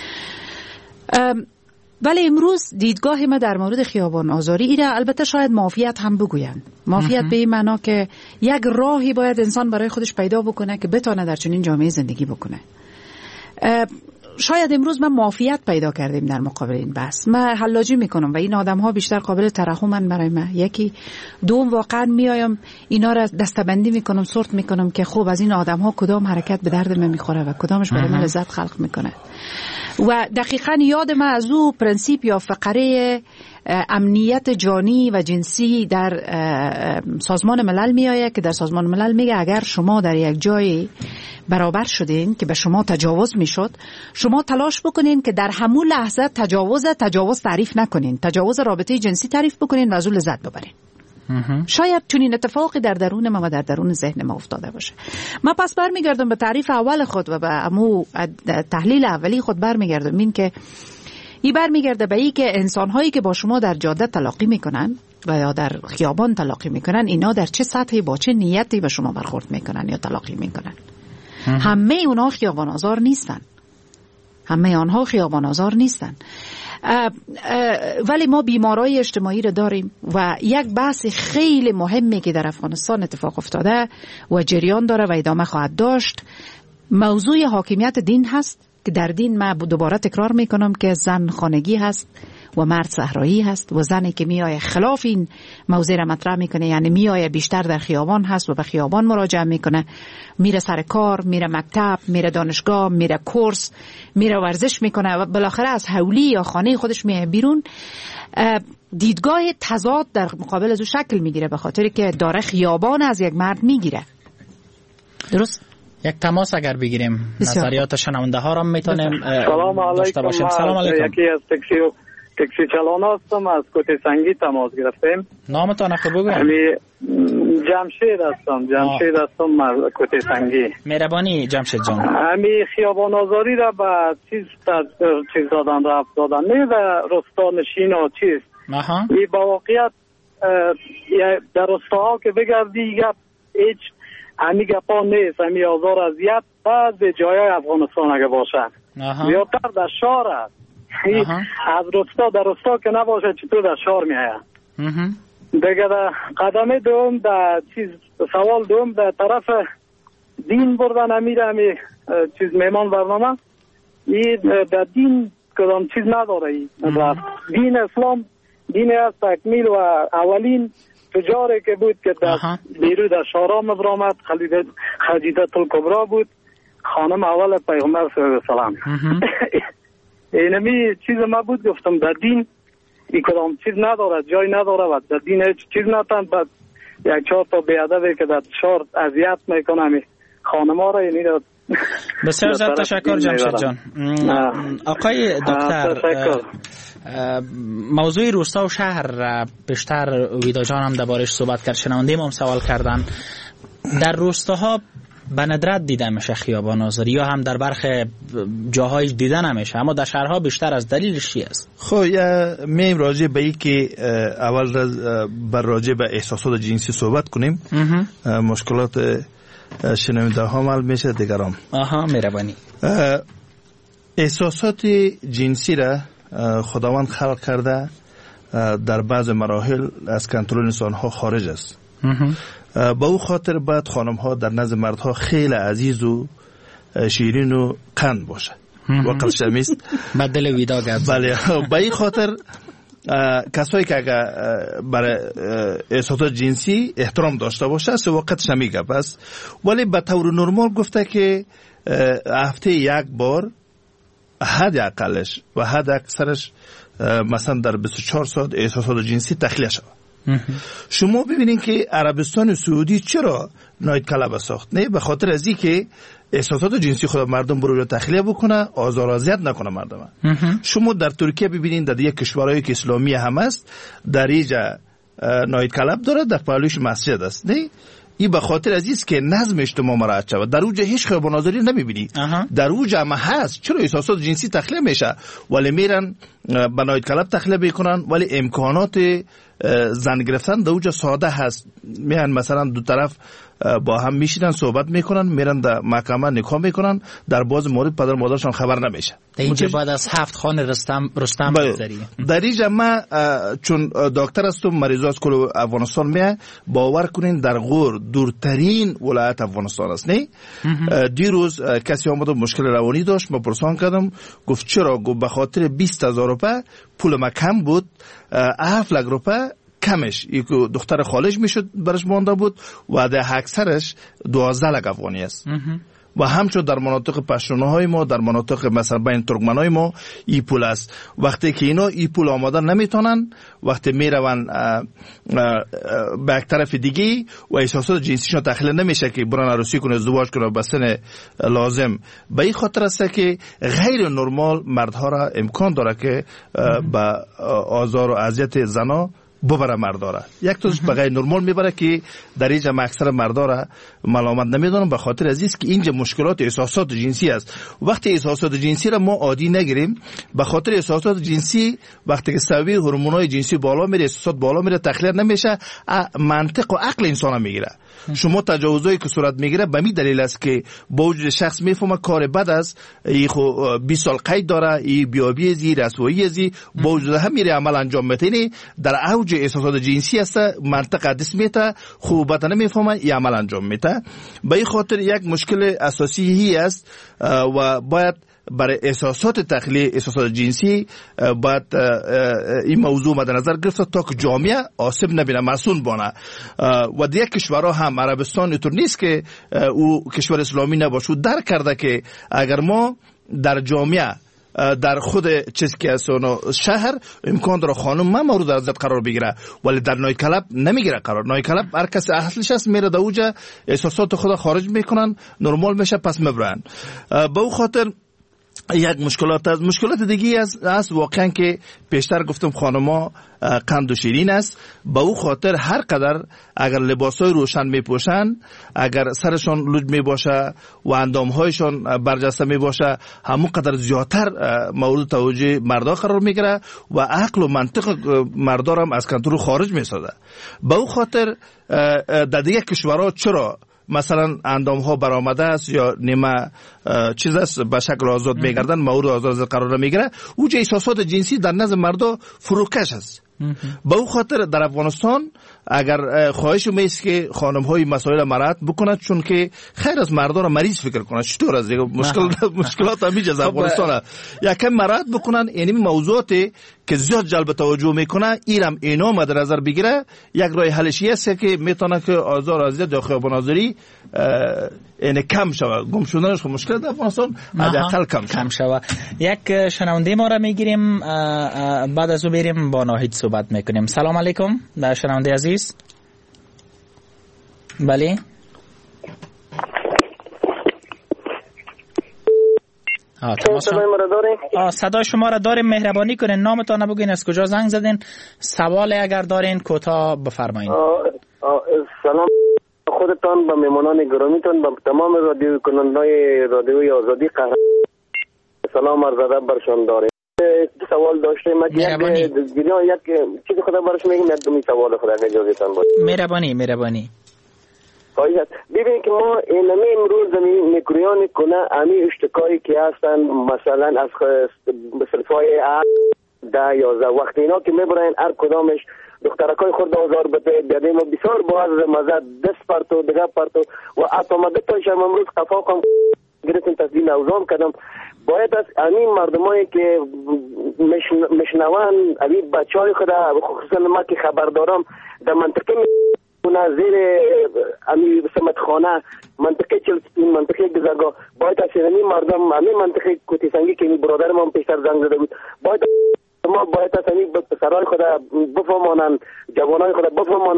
Speaker 5: ولی امروز دیدگاه ما در مورد خیابان آزاری ایره، البته شاید معافیت هم بگوین. معافیت به این معنا که یک راهی باید انسان برای خودش پیدا بکنه که بتونه در چنین جامعه زندگی بکنه. شاید امروز ما معافیت پیدا کردیم در مقابل این بحث. من حلاجی میکنم و این آدم ها بیشتر قابل ترحمن برای من. یکی دوم واقعا میایم اینا را دستبندی میکنم، سورت میکنم که خوب از این آدم ها کدام حرکت به درد من میخوره و کدامش برای من لذت خلق میکنه. و دقیقاً یاد من از او پرنسیپ یا فقره امنیت جانی و جنسی در سازمان ملل میآید که در سازمان ملل میگه اگر شما در یک جای برابر شدین که به شما تجاوز میشد، شما تلاش بکنین که در همون لحظه تجاوز تعریف نکنین، تجاوز رابطه جنسی تعریف بکنین و از اون لذت ببرین. شاید چنین اتفاقی در درون ما و در درون ذهن ما افتاده باشه. من پس برمیگردم به تعریف اول خود و به امو تحلیل اولی خود برمیگردم. این که این برمیگرده به این که انسان‌هایی که با شما در جاده تلاقی میکنن و یا در خیابان تلاقی میکنن، اینا در چه سطحی با چه نیتی به شما برخورد میکنن یا تلاقی میکنن. همه اونها خیابان آزار نیستن، همه آنها خیابان آزار نیستن. ولی ما بیمارای اجتماعی رو داریم و یک بحث خیلی مهمی که در افغانستان اتفاق افتاده و جریان داره و ادامه خواهد داشت، موضوع حاکمیت دین هست که در دین من دوباره تکرار میکنم که زن خانگی هست و مرد صحرایی هست و زنی که میآیه خلاف این موضوع را مطرح میکنه، یعنی میآیه بیشتر در خیابان هست و به خیابان مراجعه میکنه، میره سر کار، میره مکتب، میره دانشگاه، میره کورس، میره ورزش میکنه و بالاخره از حولی یا خانه خودش میاد بیرون. دیدگاه تضاد در مقابل از او شکل میگیره به خاطر که داره خیابان از یک مرد میگیره. درست؟
Speaker 4: یک تماس اگر بگیریم نظریات شنونده ها را میتونیم داشته باشیم. سلام علیکم.
Speaker 8: یکی از تاکسی چلان هستم، از کوته سنگی تماس گرفتیم.
Speaker 4: نامتان اخو بگویم.
Speaker 8: جمشید هستم از کوته سنگی.
Speaker 4: مهربانی جمشید جان.
Speaker 8: همی خیابان آزاری را به چیز دادن رفت دادن، نه به رستا نشین و چیز. این با واقعیت در رستاها که بگردی هیچ همی گپا نیست. همی آزار اذیت بعض جای افغانستان اگه باشه زیادتر در شهر است. از رستا در رستا که نباشه چطور در شهر میآید. دیگه قدم دوم در چیز سوال دوم در طرف دین بردن امیره همی چیز میمان برنامه این در دین کدام چیز نداره. دین اسلام دین از تکمیل و اولین تجاره که بود که در بیرو در شارا مبرامد خدیجه الکبری بود، خانم اول پیغمبر صلی الله علیه و سلم. اینمی چیز ما بود گفتم در دین این کدام چیز نداره، جای نداره و در دین هیچ چیز نتن. بعد یک چهار تا بیادبی که در شهر اذیت میکنه خانم ها را اینی را.
Speaker 4: بسیار زیاد تشکر جمشید جان. آقای دکتر، موضوع روستا و شهر بیشتر ویدا جان هم دربارش صحبت کرد، شنونده ما هم سوال کردن. در روستاها به ندرت دیده میشه خیابان آزاری یا هم در برخی جاهای دیده نمیشه، اما در شهرها بیشتر. از دلیلش چی است؟
Speaker 6: خب میم راجع به این که اول بر راجع به احساسات جنسی صحبت کنیم. مشکلات شنونده ها معلوم میشه دیگران.
Speaker 4: مهربانی.
Speaker 6: احساسات جنسی را خداوند خلق کرده در بعض مراحل از کنترل انسان ها خارج است. با او خاطر باید خانم ها در نزد مردها خیلی عزیز و شیرین و قند باشه. وقت شمیست
Speaker 4: بدل ویدا گفت.
Speaker 6: بله، با این خاطر کسایی که اگر برای احساسات جنسی احترام داشته باشه سه وقتش میگه بس. ولی به طور نرمال گفته که هفته یک بار حد اقلش و حد اکثرش مثلا در 24 ساعت احساسات جنسی تخلیه شود. شما ببینید که عربستان سعودی چرا نایت کلاب ساخت؟ نه به خاطر از این که احساسات جنسی خود مردم برو تخلیه بکنه، آزار اذیت نکنه مردم. شما در ترکیه ببینید در یک کشورهایی که اسلامی هم است در اینجا نایت کلاب داره، در پهلوش مسجد است. نه این به خاطر از است که نظم اجتماع مراعات شود. در اونجا هیچ خیابان آزاری نمیبینی. در اونجا هم هست. چرا احساسات جنسی تخلیه میشه ولی میرن به نایت کلاب تخلیه میکنن، ولی امکانات زن گرفتن در اوجا ساده هست. میان مثلا دو طرف با هم میشینن صحبت میکنن، میرن در محکمه نکاح میکنن، در باز مورد پدر مادرشان خبر نمیشه.
Speaker 4: اینجا بعد از 7 خانه رستم بگذاری. در
Speaker 6: اینجا من چون دکتر هستم، مریض از کل افغانستان میه، باور کنین در غور دورترین ولایت افغانستان است. نه دیروز کسی آمد مشکل روانی داشت، ما پرسان کردم، گفت چرا؟ گفت به خاطر 20,000 روپیه پول ما کم بود، 7 لک روپیه کمش یک دختر خالج میشد برش مانده بود و در اکثرش 12 لک افغانی است. و همچون در مناطق پشتونه های ما، در مناطق مثلا بین ترکمن های ما ای پول است. وقتی که اینا ای پول آمدن نمیتونن، وقتی میرون به یک طرف دیگه و احساسات جنسیشون تخلیه نمیشه که برن عروسی کنه، ازدواج کنه به سن لازم، به این خاطر است که غیر نرمال مردها را امکان داره که به آزار و اذیت زنا ببره مرداره. یک توش به غیر نرمال میبره که در اینجا اکثر مرداره ملامت نمیدونم، به خاطر از است که اینجا مشکلات احساسات جنسی است. وقتی احساسات جنسی را ما عادی نگیریم، به خاطر احساسات جنسی وقتی که سوی هورمونای جنسی بالا میره، احساسات بالا میره، تخلیه نمیشه، منطق و عقل انسان میگیره. شما تجاوزایی که صورت میگیره به می دلیل است که با وجود شخص میفهمه کار بد است، ای خو 20 سال قید داره، ای بیابی ازی، رسوایی ازی، با وجود هم میره عمل انجام میده. در اوج احساسات جنسی است، منطق قدس میته، خوبت نمیفهمه، ای عمل انجام میده. به این خاطر یک مشکل اساسی هی است و باید برای احساسات تخلیه احساسات جنسی باید این موضوع مد نظر گرفت تا که جامعه آسیب نبینه، مسئول بانه. و دیگه کشورها هم، عربستان اینطور نیست که او کشور اسلامی نباشه، درک کرده که اگر ما در جامعه در خود چیز که است شهر امکان داره خانم ما مورد ازت قرار بگیره، ولی در نایت کلاب نمیگیره قرار. نایت کلاب هر کسی اصلش است میره در اوجا احساسات خود خارج میکنن، نرمال میشه، پس میبرن. به او خاطر یک مشکلات دیگه است واقعا که پیشتر گفتم خانما قند و شیرین است. به او خاطر هر قدر اگر لباسای روشن میپوشن، اگر سرشان لوج میباشه و اندامهایشان برجسته میباشه، همون قدر زیادتر مورد توجه مردا قرار میگیره و عقل و منطق مردا هم از کنترل خارج میسازه. به او خاطر در دیگه کشورها چرا مثلا اندام ها برآمده است یا نیمه چیز است به شکل آزاد میگردن، مورد آزاد قرار میگیره، اوج احساسات جنسی در نزد مردا فروکش است. به او خاطر در افغانستان اگر خواهش میست که خانم های مسائل مراعات بکنند، چون که خیر از مردا را مریض فکر کنند. چطور از مشکلات همیشه از افغانستان یکم مراعات بکنن. یعنی موضوعاتی که زیاد جلب توجه میکنه اینم اینا مد نظر بگیره. یک راه حلشی است که میتونه که آزار اذیت یا خیابان آزاری این کم شود، گم شدنش مشکل در افغانستان حداقل کم شود.
Speaker 4: یک شنونده ما را میگیریم، بعد از او بریم با ناهید صحبت میکنیم. سلام علیکم در شنونده عزیز. بله صدای شما را داریم، مهربانی کنین نامتان بگین، از کجا زنگ زدین، سوال اگر دارین کوتاه بفرمایید.
Speaker 9: سلام خودتان، به مهمانان گرامیتان، به تمام رادیو کنندگان رادیوی آزادی سلام عرض ادب برشان داریم. سوال داشتیم، یک چیز خدا برش میگم، یک دومی سوال خدا اجازهتان باشه.
Speaker 4: مهربانی
Speaker 9: ببینید که ما اینمی امروز میکرویان کنه امی اشتکایی که هستن مثلا از صرفای 10 11 وقت اینا که میبرن هر کدامش دخترکای خورده آزار بده دیده ما بسیار باز مزد دست پرتو دیگه پرتو و اتامده تایش هم امروز قفاقم گرفتیم تصدیل اوزام کردم. باید از همین مردمایی که مشنوان همین بچه های خود خصوصا ما که خبر دارم در منطقه زیر امی سمت خانه منطقه چلستین منطقه گزرگاه باید از همین مردم همین منطقه کوتی سنگی که برادر ما پیشتر زنگ زده بود باید ما باید از همین پسرهای خود بفهمانند، جوانای خود بفهمانند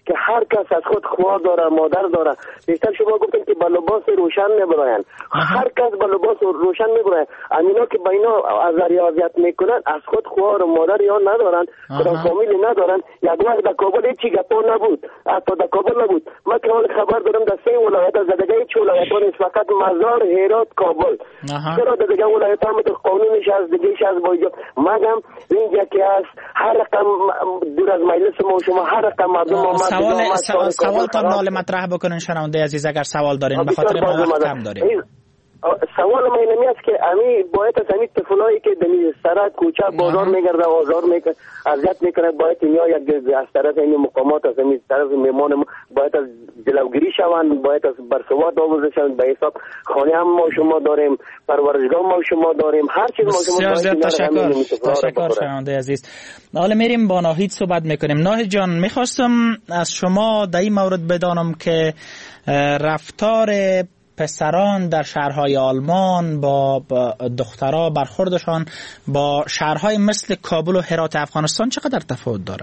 Speaker 9: که هر کس از خود خواهر داره، مادر داره. بیشتر شما گفتن که با لباس روشن میبراین، هر کس با لباس روشن میبراین. امینا که با اینا از ریاضیت میکنن از خود خواهر و مادر یا ندارن، کدام فامیلی ندارن. یک وقت در کابل هیچی گپا نبود، حتی در کابل نبود. من که حال خبر دارم در 3 ولایت از دیگه هیچ ولایت نیست، فقط مزار، هرات، کابل. چرا در دیگه ولایت هم تو قانونش از دیگهش از باید مگم اینجا که است هر رقم دور از مجلس ما شما هر رقم مردم
Speaker 4: سوال تا نال مطرح بکنن شنونده عزیز اگر سوال دارین، به خاطر ما وقت کم داریم.
Speaker 9: سوال من اینمی است که امی باید از امی طفلایی که دمی سرک کوچه بازار میگرده آزار میکنه اذیت میکنه باید اینها یک از طرف این مقامات از امی طرف میمان باید از جلوگیری شوند، باید از برسواد آورده شوند. به حساب خانه هم ما شما داریم، پروردگار ما شما داریم، هر چیز ما شما داریم.
Speaker 4: تشکر شنونده عزیز. حالا میریم با ناهید صحبت میکنیم. ناهید جان، میخواستم از شما در این مورد بدانم که رفتار پسران در شهرهای آلمان با دخترها برخوردشان با شهرهای مثل کابل و هرات افغانستان چقدر تفاوت داره؟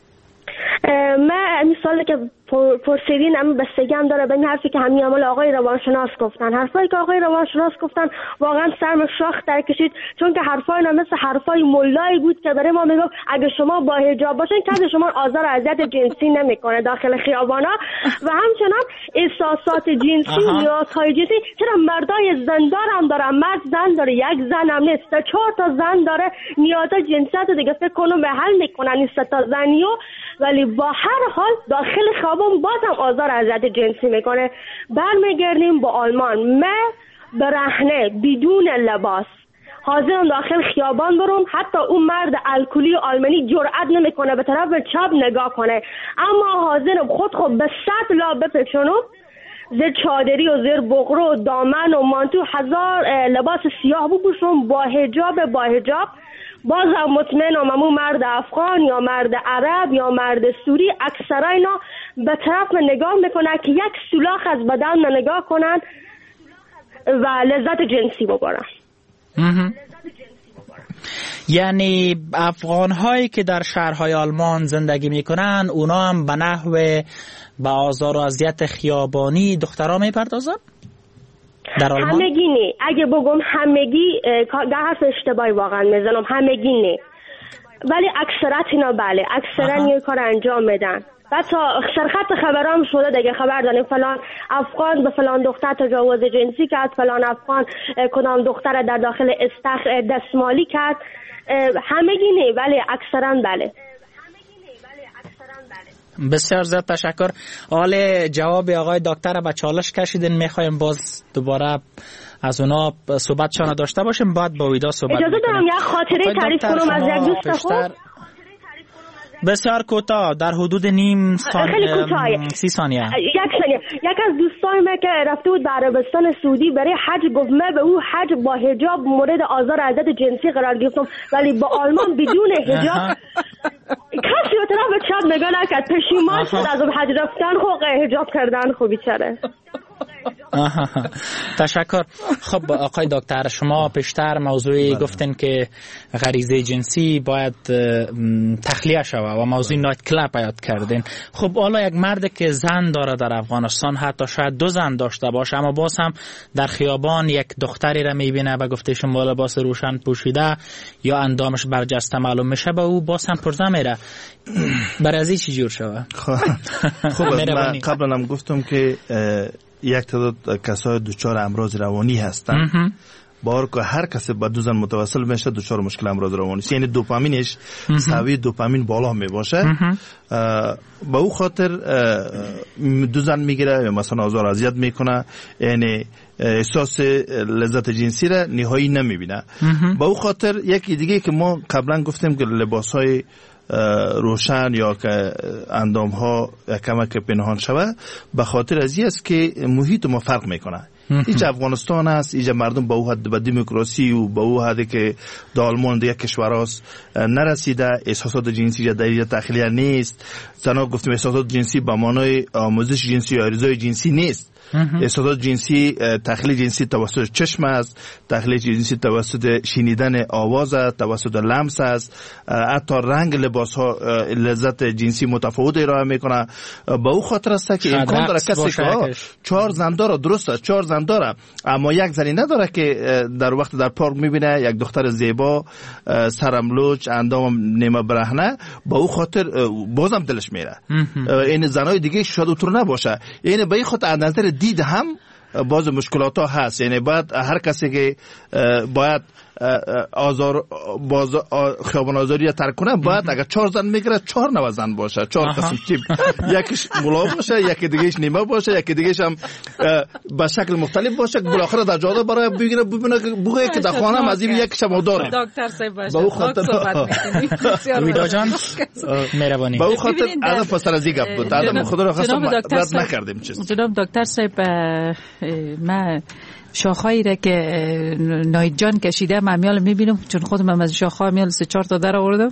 Speaker 7: من این سوالی که پرسیدین هم بستگی هم داره به این حرفی که همین عمل آقای روانشناس گفتن. حرفایی که آقای روانشناس گفتن واقعا سرم شاخ در کشید، چون که حرفای اینا مثل حرفای مولایی بود که برای ما میگفت اگه شما با حجاب باشین کسی شما آزار اذیت جنسی نمیکنه داخل خیابانا. و همچنان احساسات جنسی، نیازهای جنسی، چرا مردای زندار هم داره، مرد زن داره، یک زن هم نیست، 4 تا زن داره، نیازهای جنسیت رو دیگه فکر کنم به حل میکنن این 3 تا زنیو، ولی با هر حال داخل خیابان باز هم آزار اذیت جنسی میکنه. برمیگردیم با آلمان. من برهنه بدون لباس حاضرم داخل خیابان برم، حتی اون مرد الکلی آلمانی جرئت نمیکنه به طرف چپ نگاه کنه، اما حاضرم خود به 100 لا بپیچونم، زیر چادری و زیر بغرو و دامن و مانتو 1000 لباس سیاه بپوشم با حجاب بازم مطمئنم همون مرد افغان یا مرد عرب یا مرد سوری اکثرا اینا به طرف نگاه میکنن که یک سولاخ از بدن نگاه کنن و لذت جنسی ببرن.
Speaker 4: یعنی افغان هایی که در شهرهای آلمان زندگی میکنن اونا هم به نحو به آزار و اذیت خیابانی دخترها میپردازن؟
Speaker 7: همگی نه، اگه بگم همگی در حرف اشتباهی واقعا میزنم، همگی نه، ولی اکثرت اینا بله، اکثرا یه کار انجام میدن. حتی سرخط خبرام شده دیگه، خبر داریم فلان افغان به فلان دختر تجاوز جنسی کرد، فلان افغان کدام دختر در داخل استخر دستمالی کرد. همگی نه ولی اکثرا بله.
Speaker 4: بسیار زیاد تشکر. حال جواب آقای دکتر به چالش کشیدین، میخوایم باز دوباره از اونا صحبتشان داشته باشیم، بعد با ویدا صحبت
Speaker 7: اجازه دارم یک خاطره تعریف کنم از یک دوست خود؟
Speaker 4: بسیار کوتاه، در حدود نیم ثانیه 30 ثانیه.
Speaker 7: یک از دوستان من که رفته بود به عربستان سعودی برای حج گفت من به او حج با حجاب مورد آزار اذیت جنسی قرار گرفتم، ولی با آلمان بدون حجاب کسی به طرف چپ نگاه نکرد، پشیمان شد از حج رفتن خب حجاب کردن خب بیچاره.
Speaker 4: تشکر. خب آقای دکتر، شما پیشتر موضوعی گفتین که غریزه جنسی باید تخلیه شود و موضوع نایت کلاب یاد کردین. خب حالا یک مرد که زن داره در افغانستان، حتی شاید 2 زن داشته باشه، اما باز هم در خیابان یک دختری را میبینه و گفته شما لباس روشن پوشیده یا اندامش برجسته معلوم میشه، به او باز هم پرزه میره. برای از این چی جور شود؟
Speaker 6: خب من قبلا هم گفتم که یک تعداد کسای دچار امراض روانی هستن، بار که هر کسی با 2 زن متوسل میشه دچار مشکل امراض روانی، یعنی دوپامینش سوی دوپامین بالا می باشه، با او خاطر 2 زن میگیره یا مثلا آزار اذیت میکنه، یعنی احساس لذت جنسی را نهایی نمیبینه. با او خاطر یکی دیگه که ما قبلا گفتیم که لباسهای روشن یا که اندام ها کمک پنهان شوه، به خاطر از این است که محیط ما فرق میکنه. اینجا افغانستان است، اینجا مردم به او حد به دموکراسی و به او حدی که در آلمان دیگه کشور است نرسیده، احساسات جنسی در اینجا تخلیه نیست. زنا گفتیم احساسات جنسی به معنای آموزش جنسی یا ارضای جنسی نیست. استعداد جنسی تخلیه جنسی توسط چشم است، تخلیه جنسی توسط شنیدن آواز است، توسط لمس است، حتی رنگ لباس ها لذت جنسی متفاوت ارائه میکنه. به او خاطر است که امکان داره کسی که 4 زن داره، درسته 4 زن داره اما یک زنی نداره که در وقت در پارک میبینه یک دختر زیبا سرملوچ اندام نیمه برهنه، به او خاطر بازم دلش میره. این زنای دیگه شاید اونطور نباشه. یعنی به این خاطر از نظر دید هم باز مشکلات ها هست. یعنی باید هر کسی که باید خیابان آزاری ترک کنه باید اگر 4 زن میگیره 4 نوع زن باشه، 4 قسم تیپ، یکیش ملا باشه، یکی دیگهش نیمه باشه، یکی دیگهش هم به شکل مختلف باشه، بالاخره در جاده برای بگیره بگه که در خانه هم از این یکیش هم داره.
Speaker 5: دکتر صاحب باشه
Speaker 6: با خاطر
Speaker 4: ویدا جان مهربانی
Speaker 6: با خاطر از پسر از گپ بود آدم خدا را خواستم رد نکردیم. چیز
Speaker 5: جناب دکتر صاحب من شاخهایی را که نایت جان کشیده من میال میبینم، چون خودم از شاخه میال 3-4 تا در آوردم.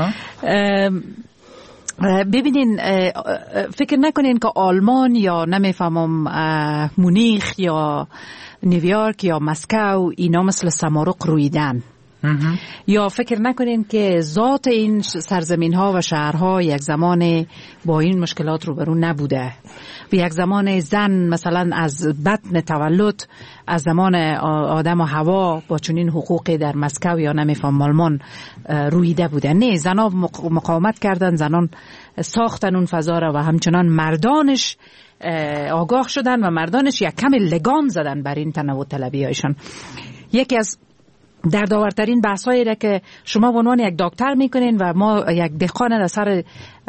Speaker 5: ببینین فکر نکنین که آلمان یا نمیفهمم مونیخ یا نیویورک یا مسکو اینا مثل سمارق رویدن. یا فکر نکنین که ذات این سرزمین ها و شهرها یک زمان با این مشکلات روبرو نبوده و یک زمان زن مثلا از بطن تولد از زمان آدم و حوا با چنین حقوقی در مسکو یا نمیفهم آلمان رویده بوده. نه، زنها مقاومت کردن، زنان ساختن اون فضا را و همچنان مردانش آگاه شدن و مردانش یک کم لگام زدن بر این تنوع طلبی هایشان. یکی از دردآورترین بحثایی را که شما به عنوان یک دکتر میکنین و ما یک دهقان در سر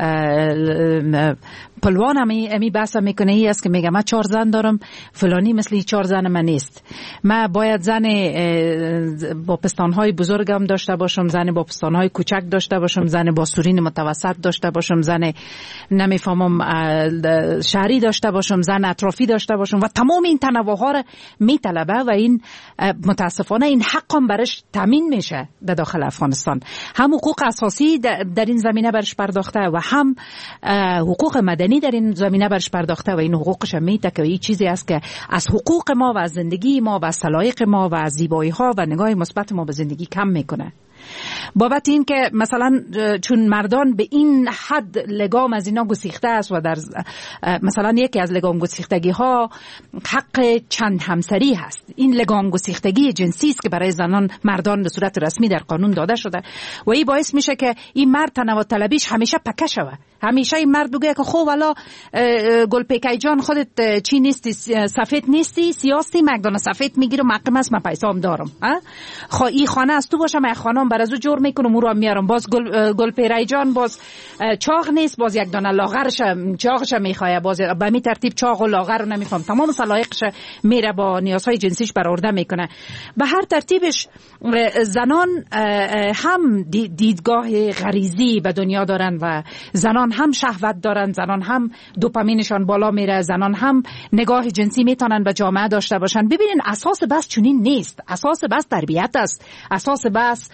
Speaker 5: پلوان امی بحث میکنه ای است که میگه من 4 زن دارم، فلانی مثل 4 زن من نیست، من باید زن با پستانهای بزرگم داشته باشم، زن با پستانهای کوچک داشته باشم، زن با سورین متوسط داشته باشم، زن نمیفهمم شهری داشته باشم، زن اطرافی داشته باشم و تمام این تنوع ها را میطلبه و این متاسفانه این حقم برش تامین میشه در داخل افغانستان. هم حقوق اساسی در این زمینه برش پرداخته و هم حقوق مدنی در این زمینه برش پرداخته و این حقوقش میته که این چیزی است که از حقوق ما و از زندگی ما و از سلایق ما و از زیبایی ها و نگاه مثبت ما به زندگی کم میکنه. بابت این که مثلا چون مردان به این حد لگام از اینا گسیخته است و در مثلا یکی از لگام گسیختگی ها حق چند همسری هست. این لگام گسیختگی جنسی است که برای زنان مردان به صورت رسمی در قانون داده شده و این باعث میشه که این مرد تنوع طلبیش همیشه پکه شوه. همیشه این مرد بگه که خب والا گلپیکای جان خودت چی نیستی، سفید نیستی، سیاسی، مقدار سفید میگیرم، مقام است، من پیسام دارم. خب این خانه از تو باشه، من خانم بر از او جور میکنم، او رو میارم. باز گلپیکای جان باز چاق نیست، باز یک دانه لاغرش چاقش میخواد، باز به می ترتیب چاق و لاغر رو نمیفهم، تمام سلایقش میره با نیازهای جنسیش برآورده میکنه. به هر ترتیبش زنان هم دیدگاه غریزی به دنیا دارن و زنان هم شهوت دارن، زنان هم دوپامینشان بالا میره، زنان هم نگاه جنسی میتونن به جامعه داشته باشن. ببینین اساس بس چنین نیست، اساس بس تربیت است، اساس بس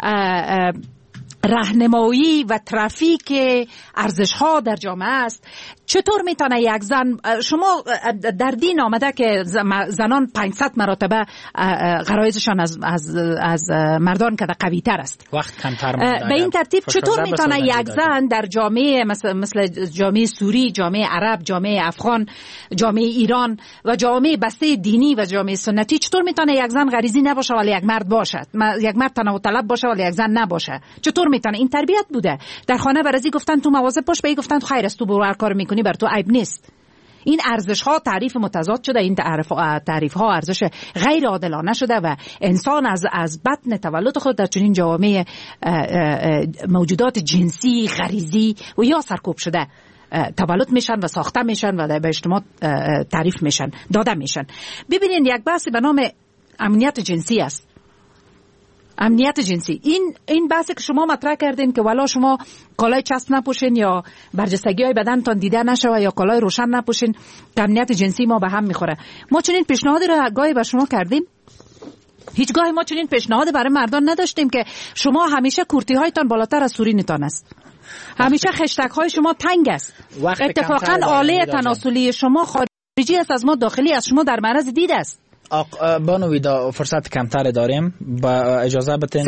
Speaker 5: راهنمایی و ترافیک ارزش‌ها در جامعه است. چطور میتونه یک زن، شما در دین آمده که زنان 500 مرتبه غرایزشان از مردان که قوی تر است،
Speaker 4: وقت کمتر مونده.
Speaker 5: به این ترتیب چطور میتونه یک زن در جامعه مثل جامعه سوری، جامعه عرب، جامعه افغان، جامعه ایران و جامعه بسته دینی و جامعه سنتی، چطور میتونه یک زن غریزی نباشه ولی یک مرد باشه، یک مرد تنوع طلب باشه ولی یک زن نباشه؟ چطور میتونه؟ این تربیت بوده. در خانه برازی گفتن تو مواظب باش، به گفتن خیر است تو برو هر کار میکنی بر تو عیب نیست. این ارزش ها تعریف متضاد شده، این تعریف ها ارزش غیر عادلانه شده و انسان از بطن تولد خود در چنین جوامع موجودات جنسی غریزی و یا سرکوب شده تولد میشن و ساخته میشن و به اجتماع تعریف میشن، داده میشن. ببینین یک بحثی به نام امنیت جنسی است. امنیت جنسی، این بحثی که شما مطرح کردین که والا شما کالای چسب نپوشین یا برجستگی‌های بدنتان دیده نشه یا کالای روشن نپوشین که امنیت جنسی ما به هم میخوره. ما چنین پیشنهادی را گاهی به شما کردیم؟ هیچگاه ما چنین پیشنهاد برای مردان نداشتیم که شما همیشه کورتی هایتان بالاتر از سورینتان است، همیشه خشتک های شما تنگ است، اتفاقا آله تناسلی شما خارجی است، از ما داخلی، از شما در معرض دید است.
Speaker 4: بانو ویدا فرصت کمتر داریم، با اجازه بدین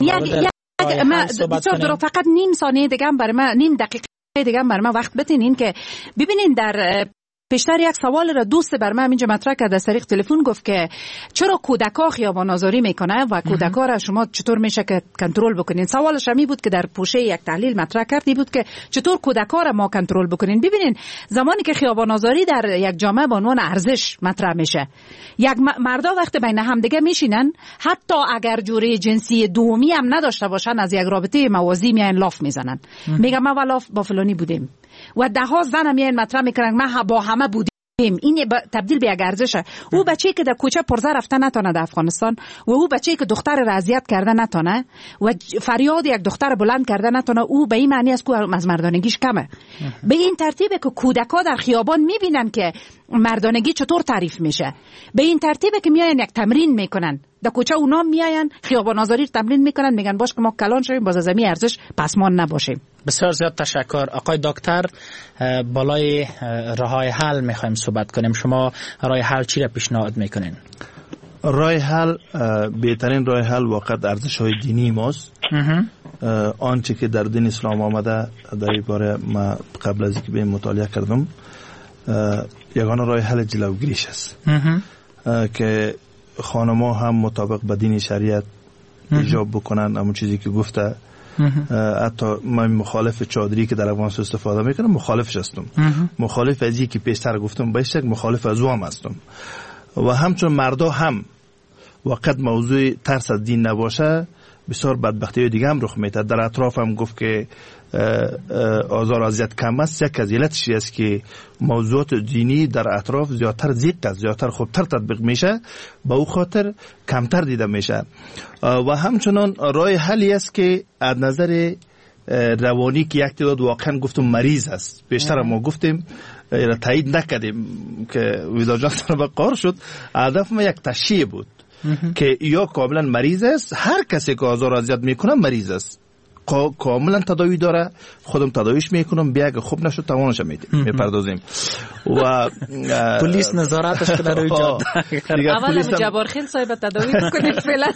Speaker 5: بسیار فقط نیم ثانیه دیگه هم برای من، نیم دقیقه دیگه هم برای من وقت بدین. این که ببینین در پیشتر یک سوال را دوست بر من اینجا مطرح کرد از طریق تلفن، گفت که چرا کودکا خیابان آزاری میکنه و کودکا را شما چطور میشه که کنترل بکنین. سوالش همی بود که در پوشه یک تحلیل مطرح کردی بود که چطور کودکا را ما کنترل بکنین. ببینین زمانی که خیابان آزاری در یک جامعه به عنوان ارزش مطرح میشه، یک مردا وقت بین هم دیگه میشینن، حتی اگر جوره جنسی دومی هم نداشته باشن، از یک رابطه موازی میان لاف میزنن، میگم ما ولاف با فلانی بودیم و ده ها زن هم یعنی مطرح میکنن ما با همه بودیم. این تبدیل به یک ارزشه. او بچه‌ای که در کوچه پرزه رفته نتونه در افغانستان و او بچه‌ای که دختر را اذیت کرده نتونه و فریاد یک دختر بلند کرده نتونه، او به این معنی است که از مردانگیش کمه. به این ترتیبه که کودکا در خیابان میبینن که مردانگی چطور تعریف میشه. به این ترتیبه که میاین یک تمرین میکنن در کوچه، اونا میاین خیابان آزاری تمرین میکنن، میگن باش که ما کلان شویم، باز از همین ارزش پسمان نباشیم.
Speaker 4: بسیار زیاد تشکر. آقای دکتر، بالای راههای حل میخوایم صحبت کنیم. شما راه حل چی را پیشنهاد میکنین؟
Speaker 6: راه حل، بهترین راه حل واقعا ارزش‌های دینی ماست. آنچه که در دین اسلام آمده در این باره ما قبل از اینکه به مطالعه کردم، یگانه راه حل جلوگیریش است که خانم‌ها هم مطابق با دین شریعت حجاب بکنن. همون چیزی که گفته، حتی من مخالف چادری که در افغانستان استفاده میکنم مخالفش هستم. مخالف از اینکه پیشتر گفتم بهش مخالف از او هم هستم. و همچون مردا هم وقت موضوع ترس از دین نباشه، بسیار بدبختی دیگه هم رخ میده. در اطراف هم گفت که آزار اذیت کم است. یک از علتش است که موضوعات دینی در اطراف زیادتر زیق است، زیادتر خوبتر تطبیق میشه، با او خاطر کمتر دیده میشه. و همچنان راه حلی است که از نظر روانی که یک تعداد واقعا گفتم مریض است، بیشتر ما گفتیم تایید نکردیم که ویدا جان سر قار شد. هدف ما یک تشریح بود که یا کاملا مریض است، هر کسی که آزار اذیت میکنه مریض است، کاملا تداوی داره، خودم تداویش میکنم، بیا اگه خوب نشد تمامش میپردازیم. و
Speaker 4: پلیس نظارتش کنه روی جاده.
Speaker 5: اول جبارخیل صاحب تداوی بکنید فعلا.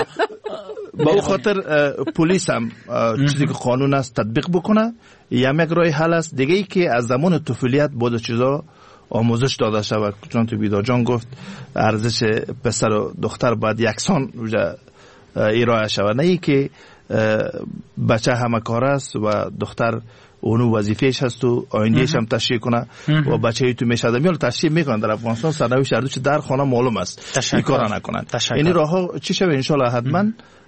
Speaker 6: با او خاطر پلیس هم چیزی که قانون است تطبیق بکنه. یک راه حل است دیگه ای که از زمان طفولیت بود چیزا آموزش داده شود. چون تو بیدا جان گفت ارزش پسر و دختر باید یکسان ارائه شود، نه ای که بچه همه کار است و دختر اونو وظیفهش هست و آیندهش هم تشریح کنه و بچه تو میشه میال تشریح میکنن. در افغانستان سرنوشت اردوش در خانه معلوم است، این کارا نکنن. این راه ها چی شود؟ ان شاء الله حتما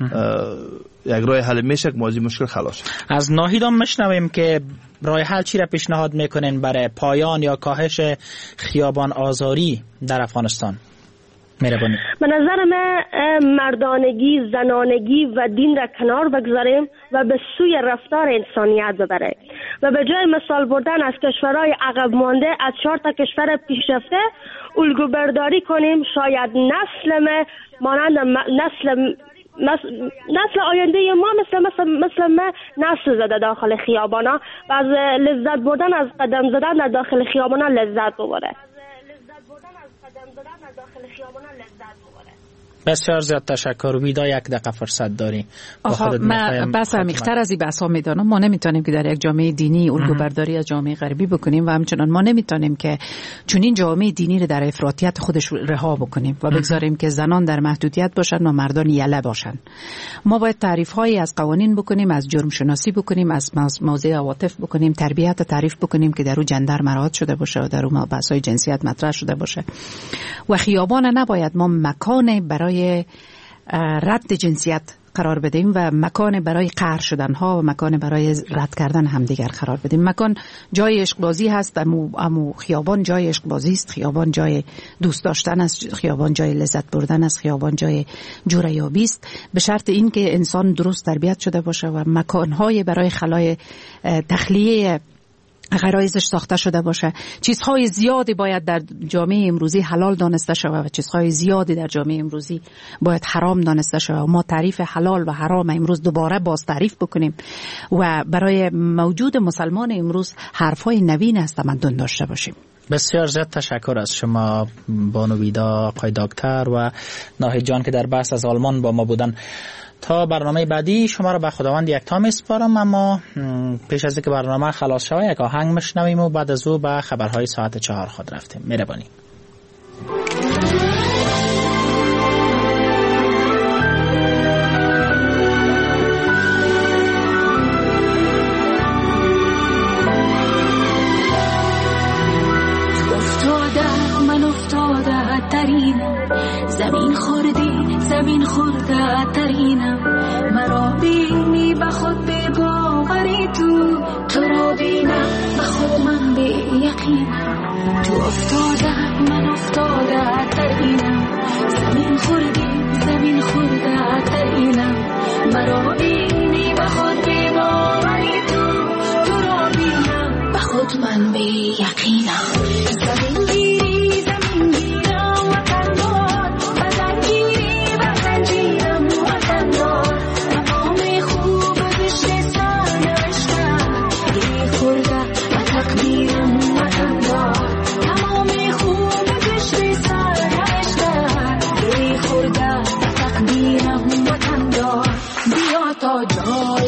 Speaker 6: یک راه حل میشه که موضوع مشکل خلاص شد.
Speaker 4: از ناهید هم میشنویم که راه حل چی را پیشنهاد میکنین برای پایان یا کاهش خیابان آزاری در افغانستان؟ مهربانی.
Speaker 7: به نظر من مردانگی، زنانگی و دین را کنار بگذاریم و به سوی رفتار انسانیت ببریم و به جای مثال بردن از کشورهای عقب مانده از 4 تا کشور پیشرفته الگو برداری کنیم. شاید نسل ما مانند نسل آینده ما مثل ما نسل زده داخل خیابانا و از لذت بردن از قدم زدن در داخل خیابانا لذت ببره.
Speaker 4: بسیار زیاد تشکر. ویدا یک دقیقه فرصت داری.
Speaker 5: من بس عمیق‌تر از این بحثا میدانم. ما نمیتونیم که در یک جامعه دینی الگو برداری از جامعه غربی بکنیم و همچنان ما نمیتونیم که چنین جامعه دینی رو در افراطیت خودش رها بکنیم و بگذاریم که زنان در محدودیت باشن و مردان یله باشن. ما باید تعریف‌هایی از قوانین بکنیم، از جرم شناسی بکنیم، از موضوع عواطف بکنیم، تربیت تعریف بکنیم که در اون جندر مراعات شده باشه و در اون بحث‌های جنسیت مطرح شده باشه. و خیابان نباید ما مکان برای رد جنسیت قرار بدیم و مکان برای قهر شدن ها و مکان برای رد کردن همدیگر قرار بدیم. مکان جای عشق بازی هست، امو خیابان جای عشق بازی است، خیابان جای دوست داشتن است، خیابان جای لذت بردن است، خیابان جای جوریابی است، به شرط این که انسان درست تربیت شده باشه و مکان های برای خلای تخلیه غرایزش ساخته شده باشه. چیزهای زیادی باید در جامعه امروزی حلال دانسته شود و چیزهای زیادی در جامعه امروزی باید حرام دانسته شود. ما تعریف حلال و حرام امروز دوباره باز تعریف بکنیم و برای موجود مسلمان امروز حرفای نوین است تمدن داشته باشیم.
Speaker 4: بسیار زیاد تشکر از شما بانو ویدا، آقای دکتر و ناهید جان که در بحث از آلمان با ما بودن. تا برنامه بعدی شما را به خداوند یکتا میسپارم، اما پیش از اینکه برنامه خلاص شود یک آهنگ میشنویم و بعد از او به خبرهای ساعت 4 خود رفتیم. مهربانی.
Speaker 10: زمین خورده ترینم، مرا بینی به خود به باوری تو را بینم به خود من به یقینم. تو افتاده من افتاده ترینم، زمین خورده ترینم، مرا بینی به خود به باوری تو را بینم به خود من به یقینم. زمین گیری زمین گیرم وطن دار، وطن گیری وطن جیرم وطن دار، تمام خوب دشت سر نوشتم گیری خورده و تقدیرم وطن دار، تمام خوب دشت سر نوشتم گیری خورده و تقدیرم وطن دار. بیا تا جای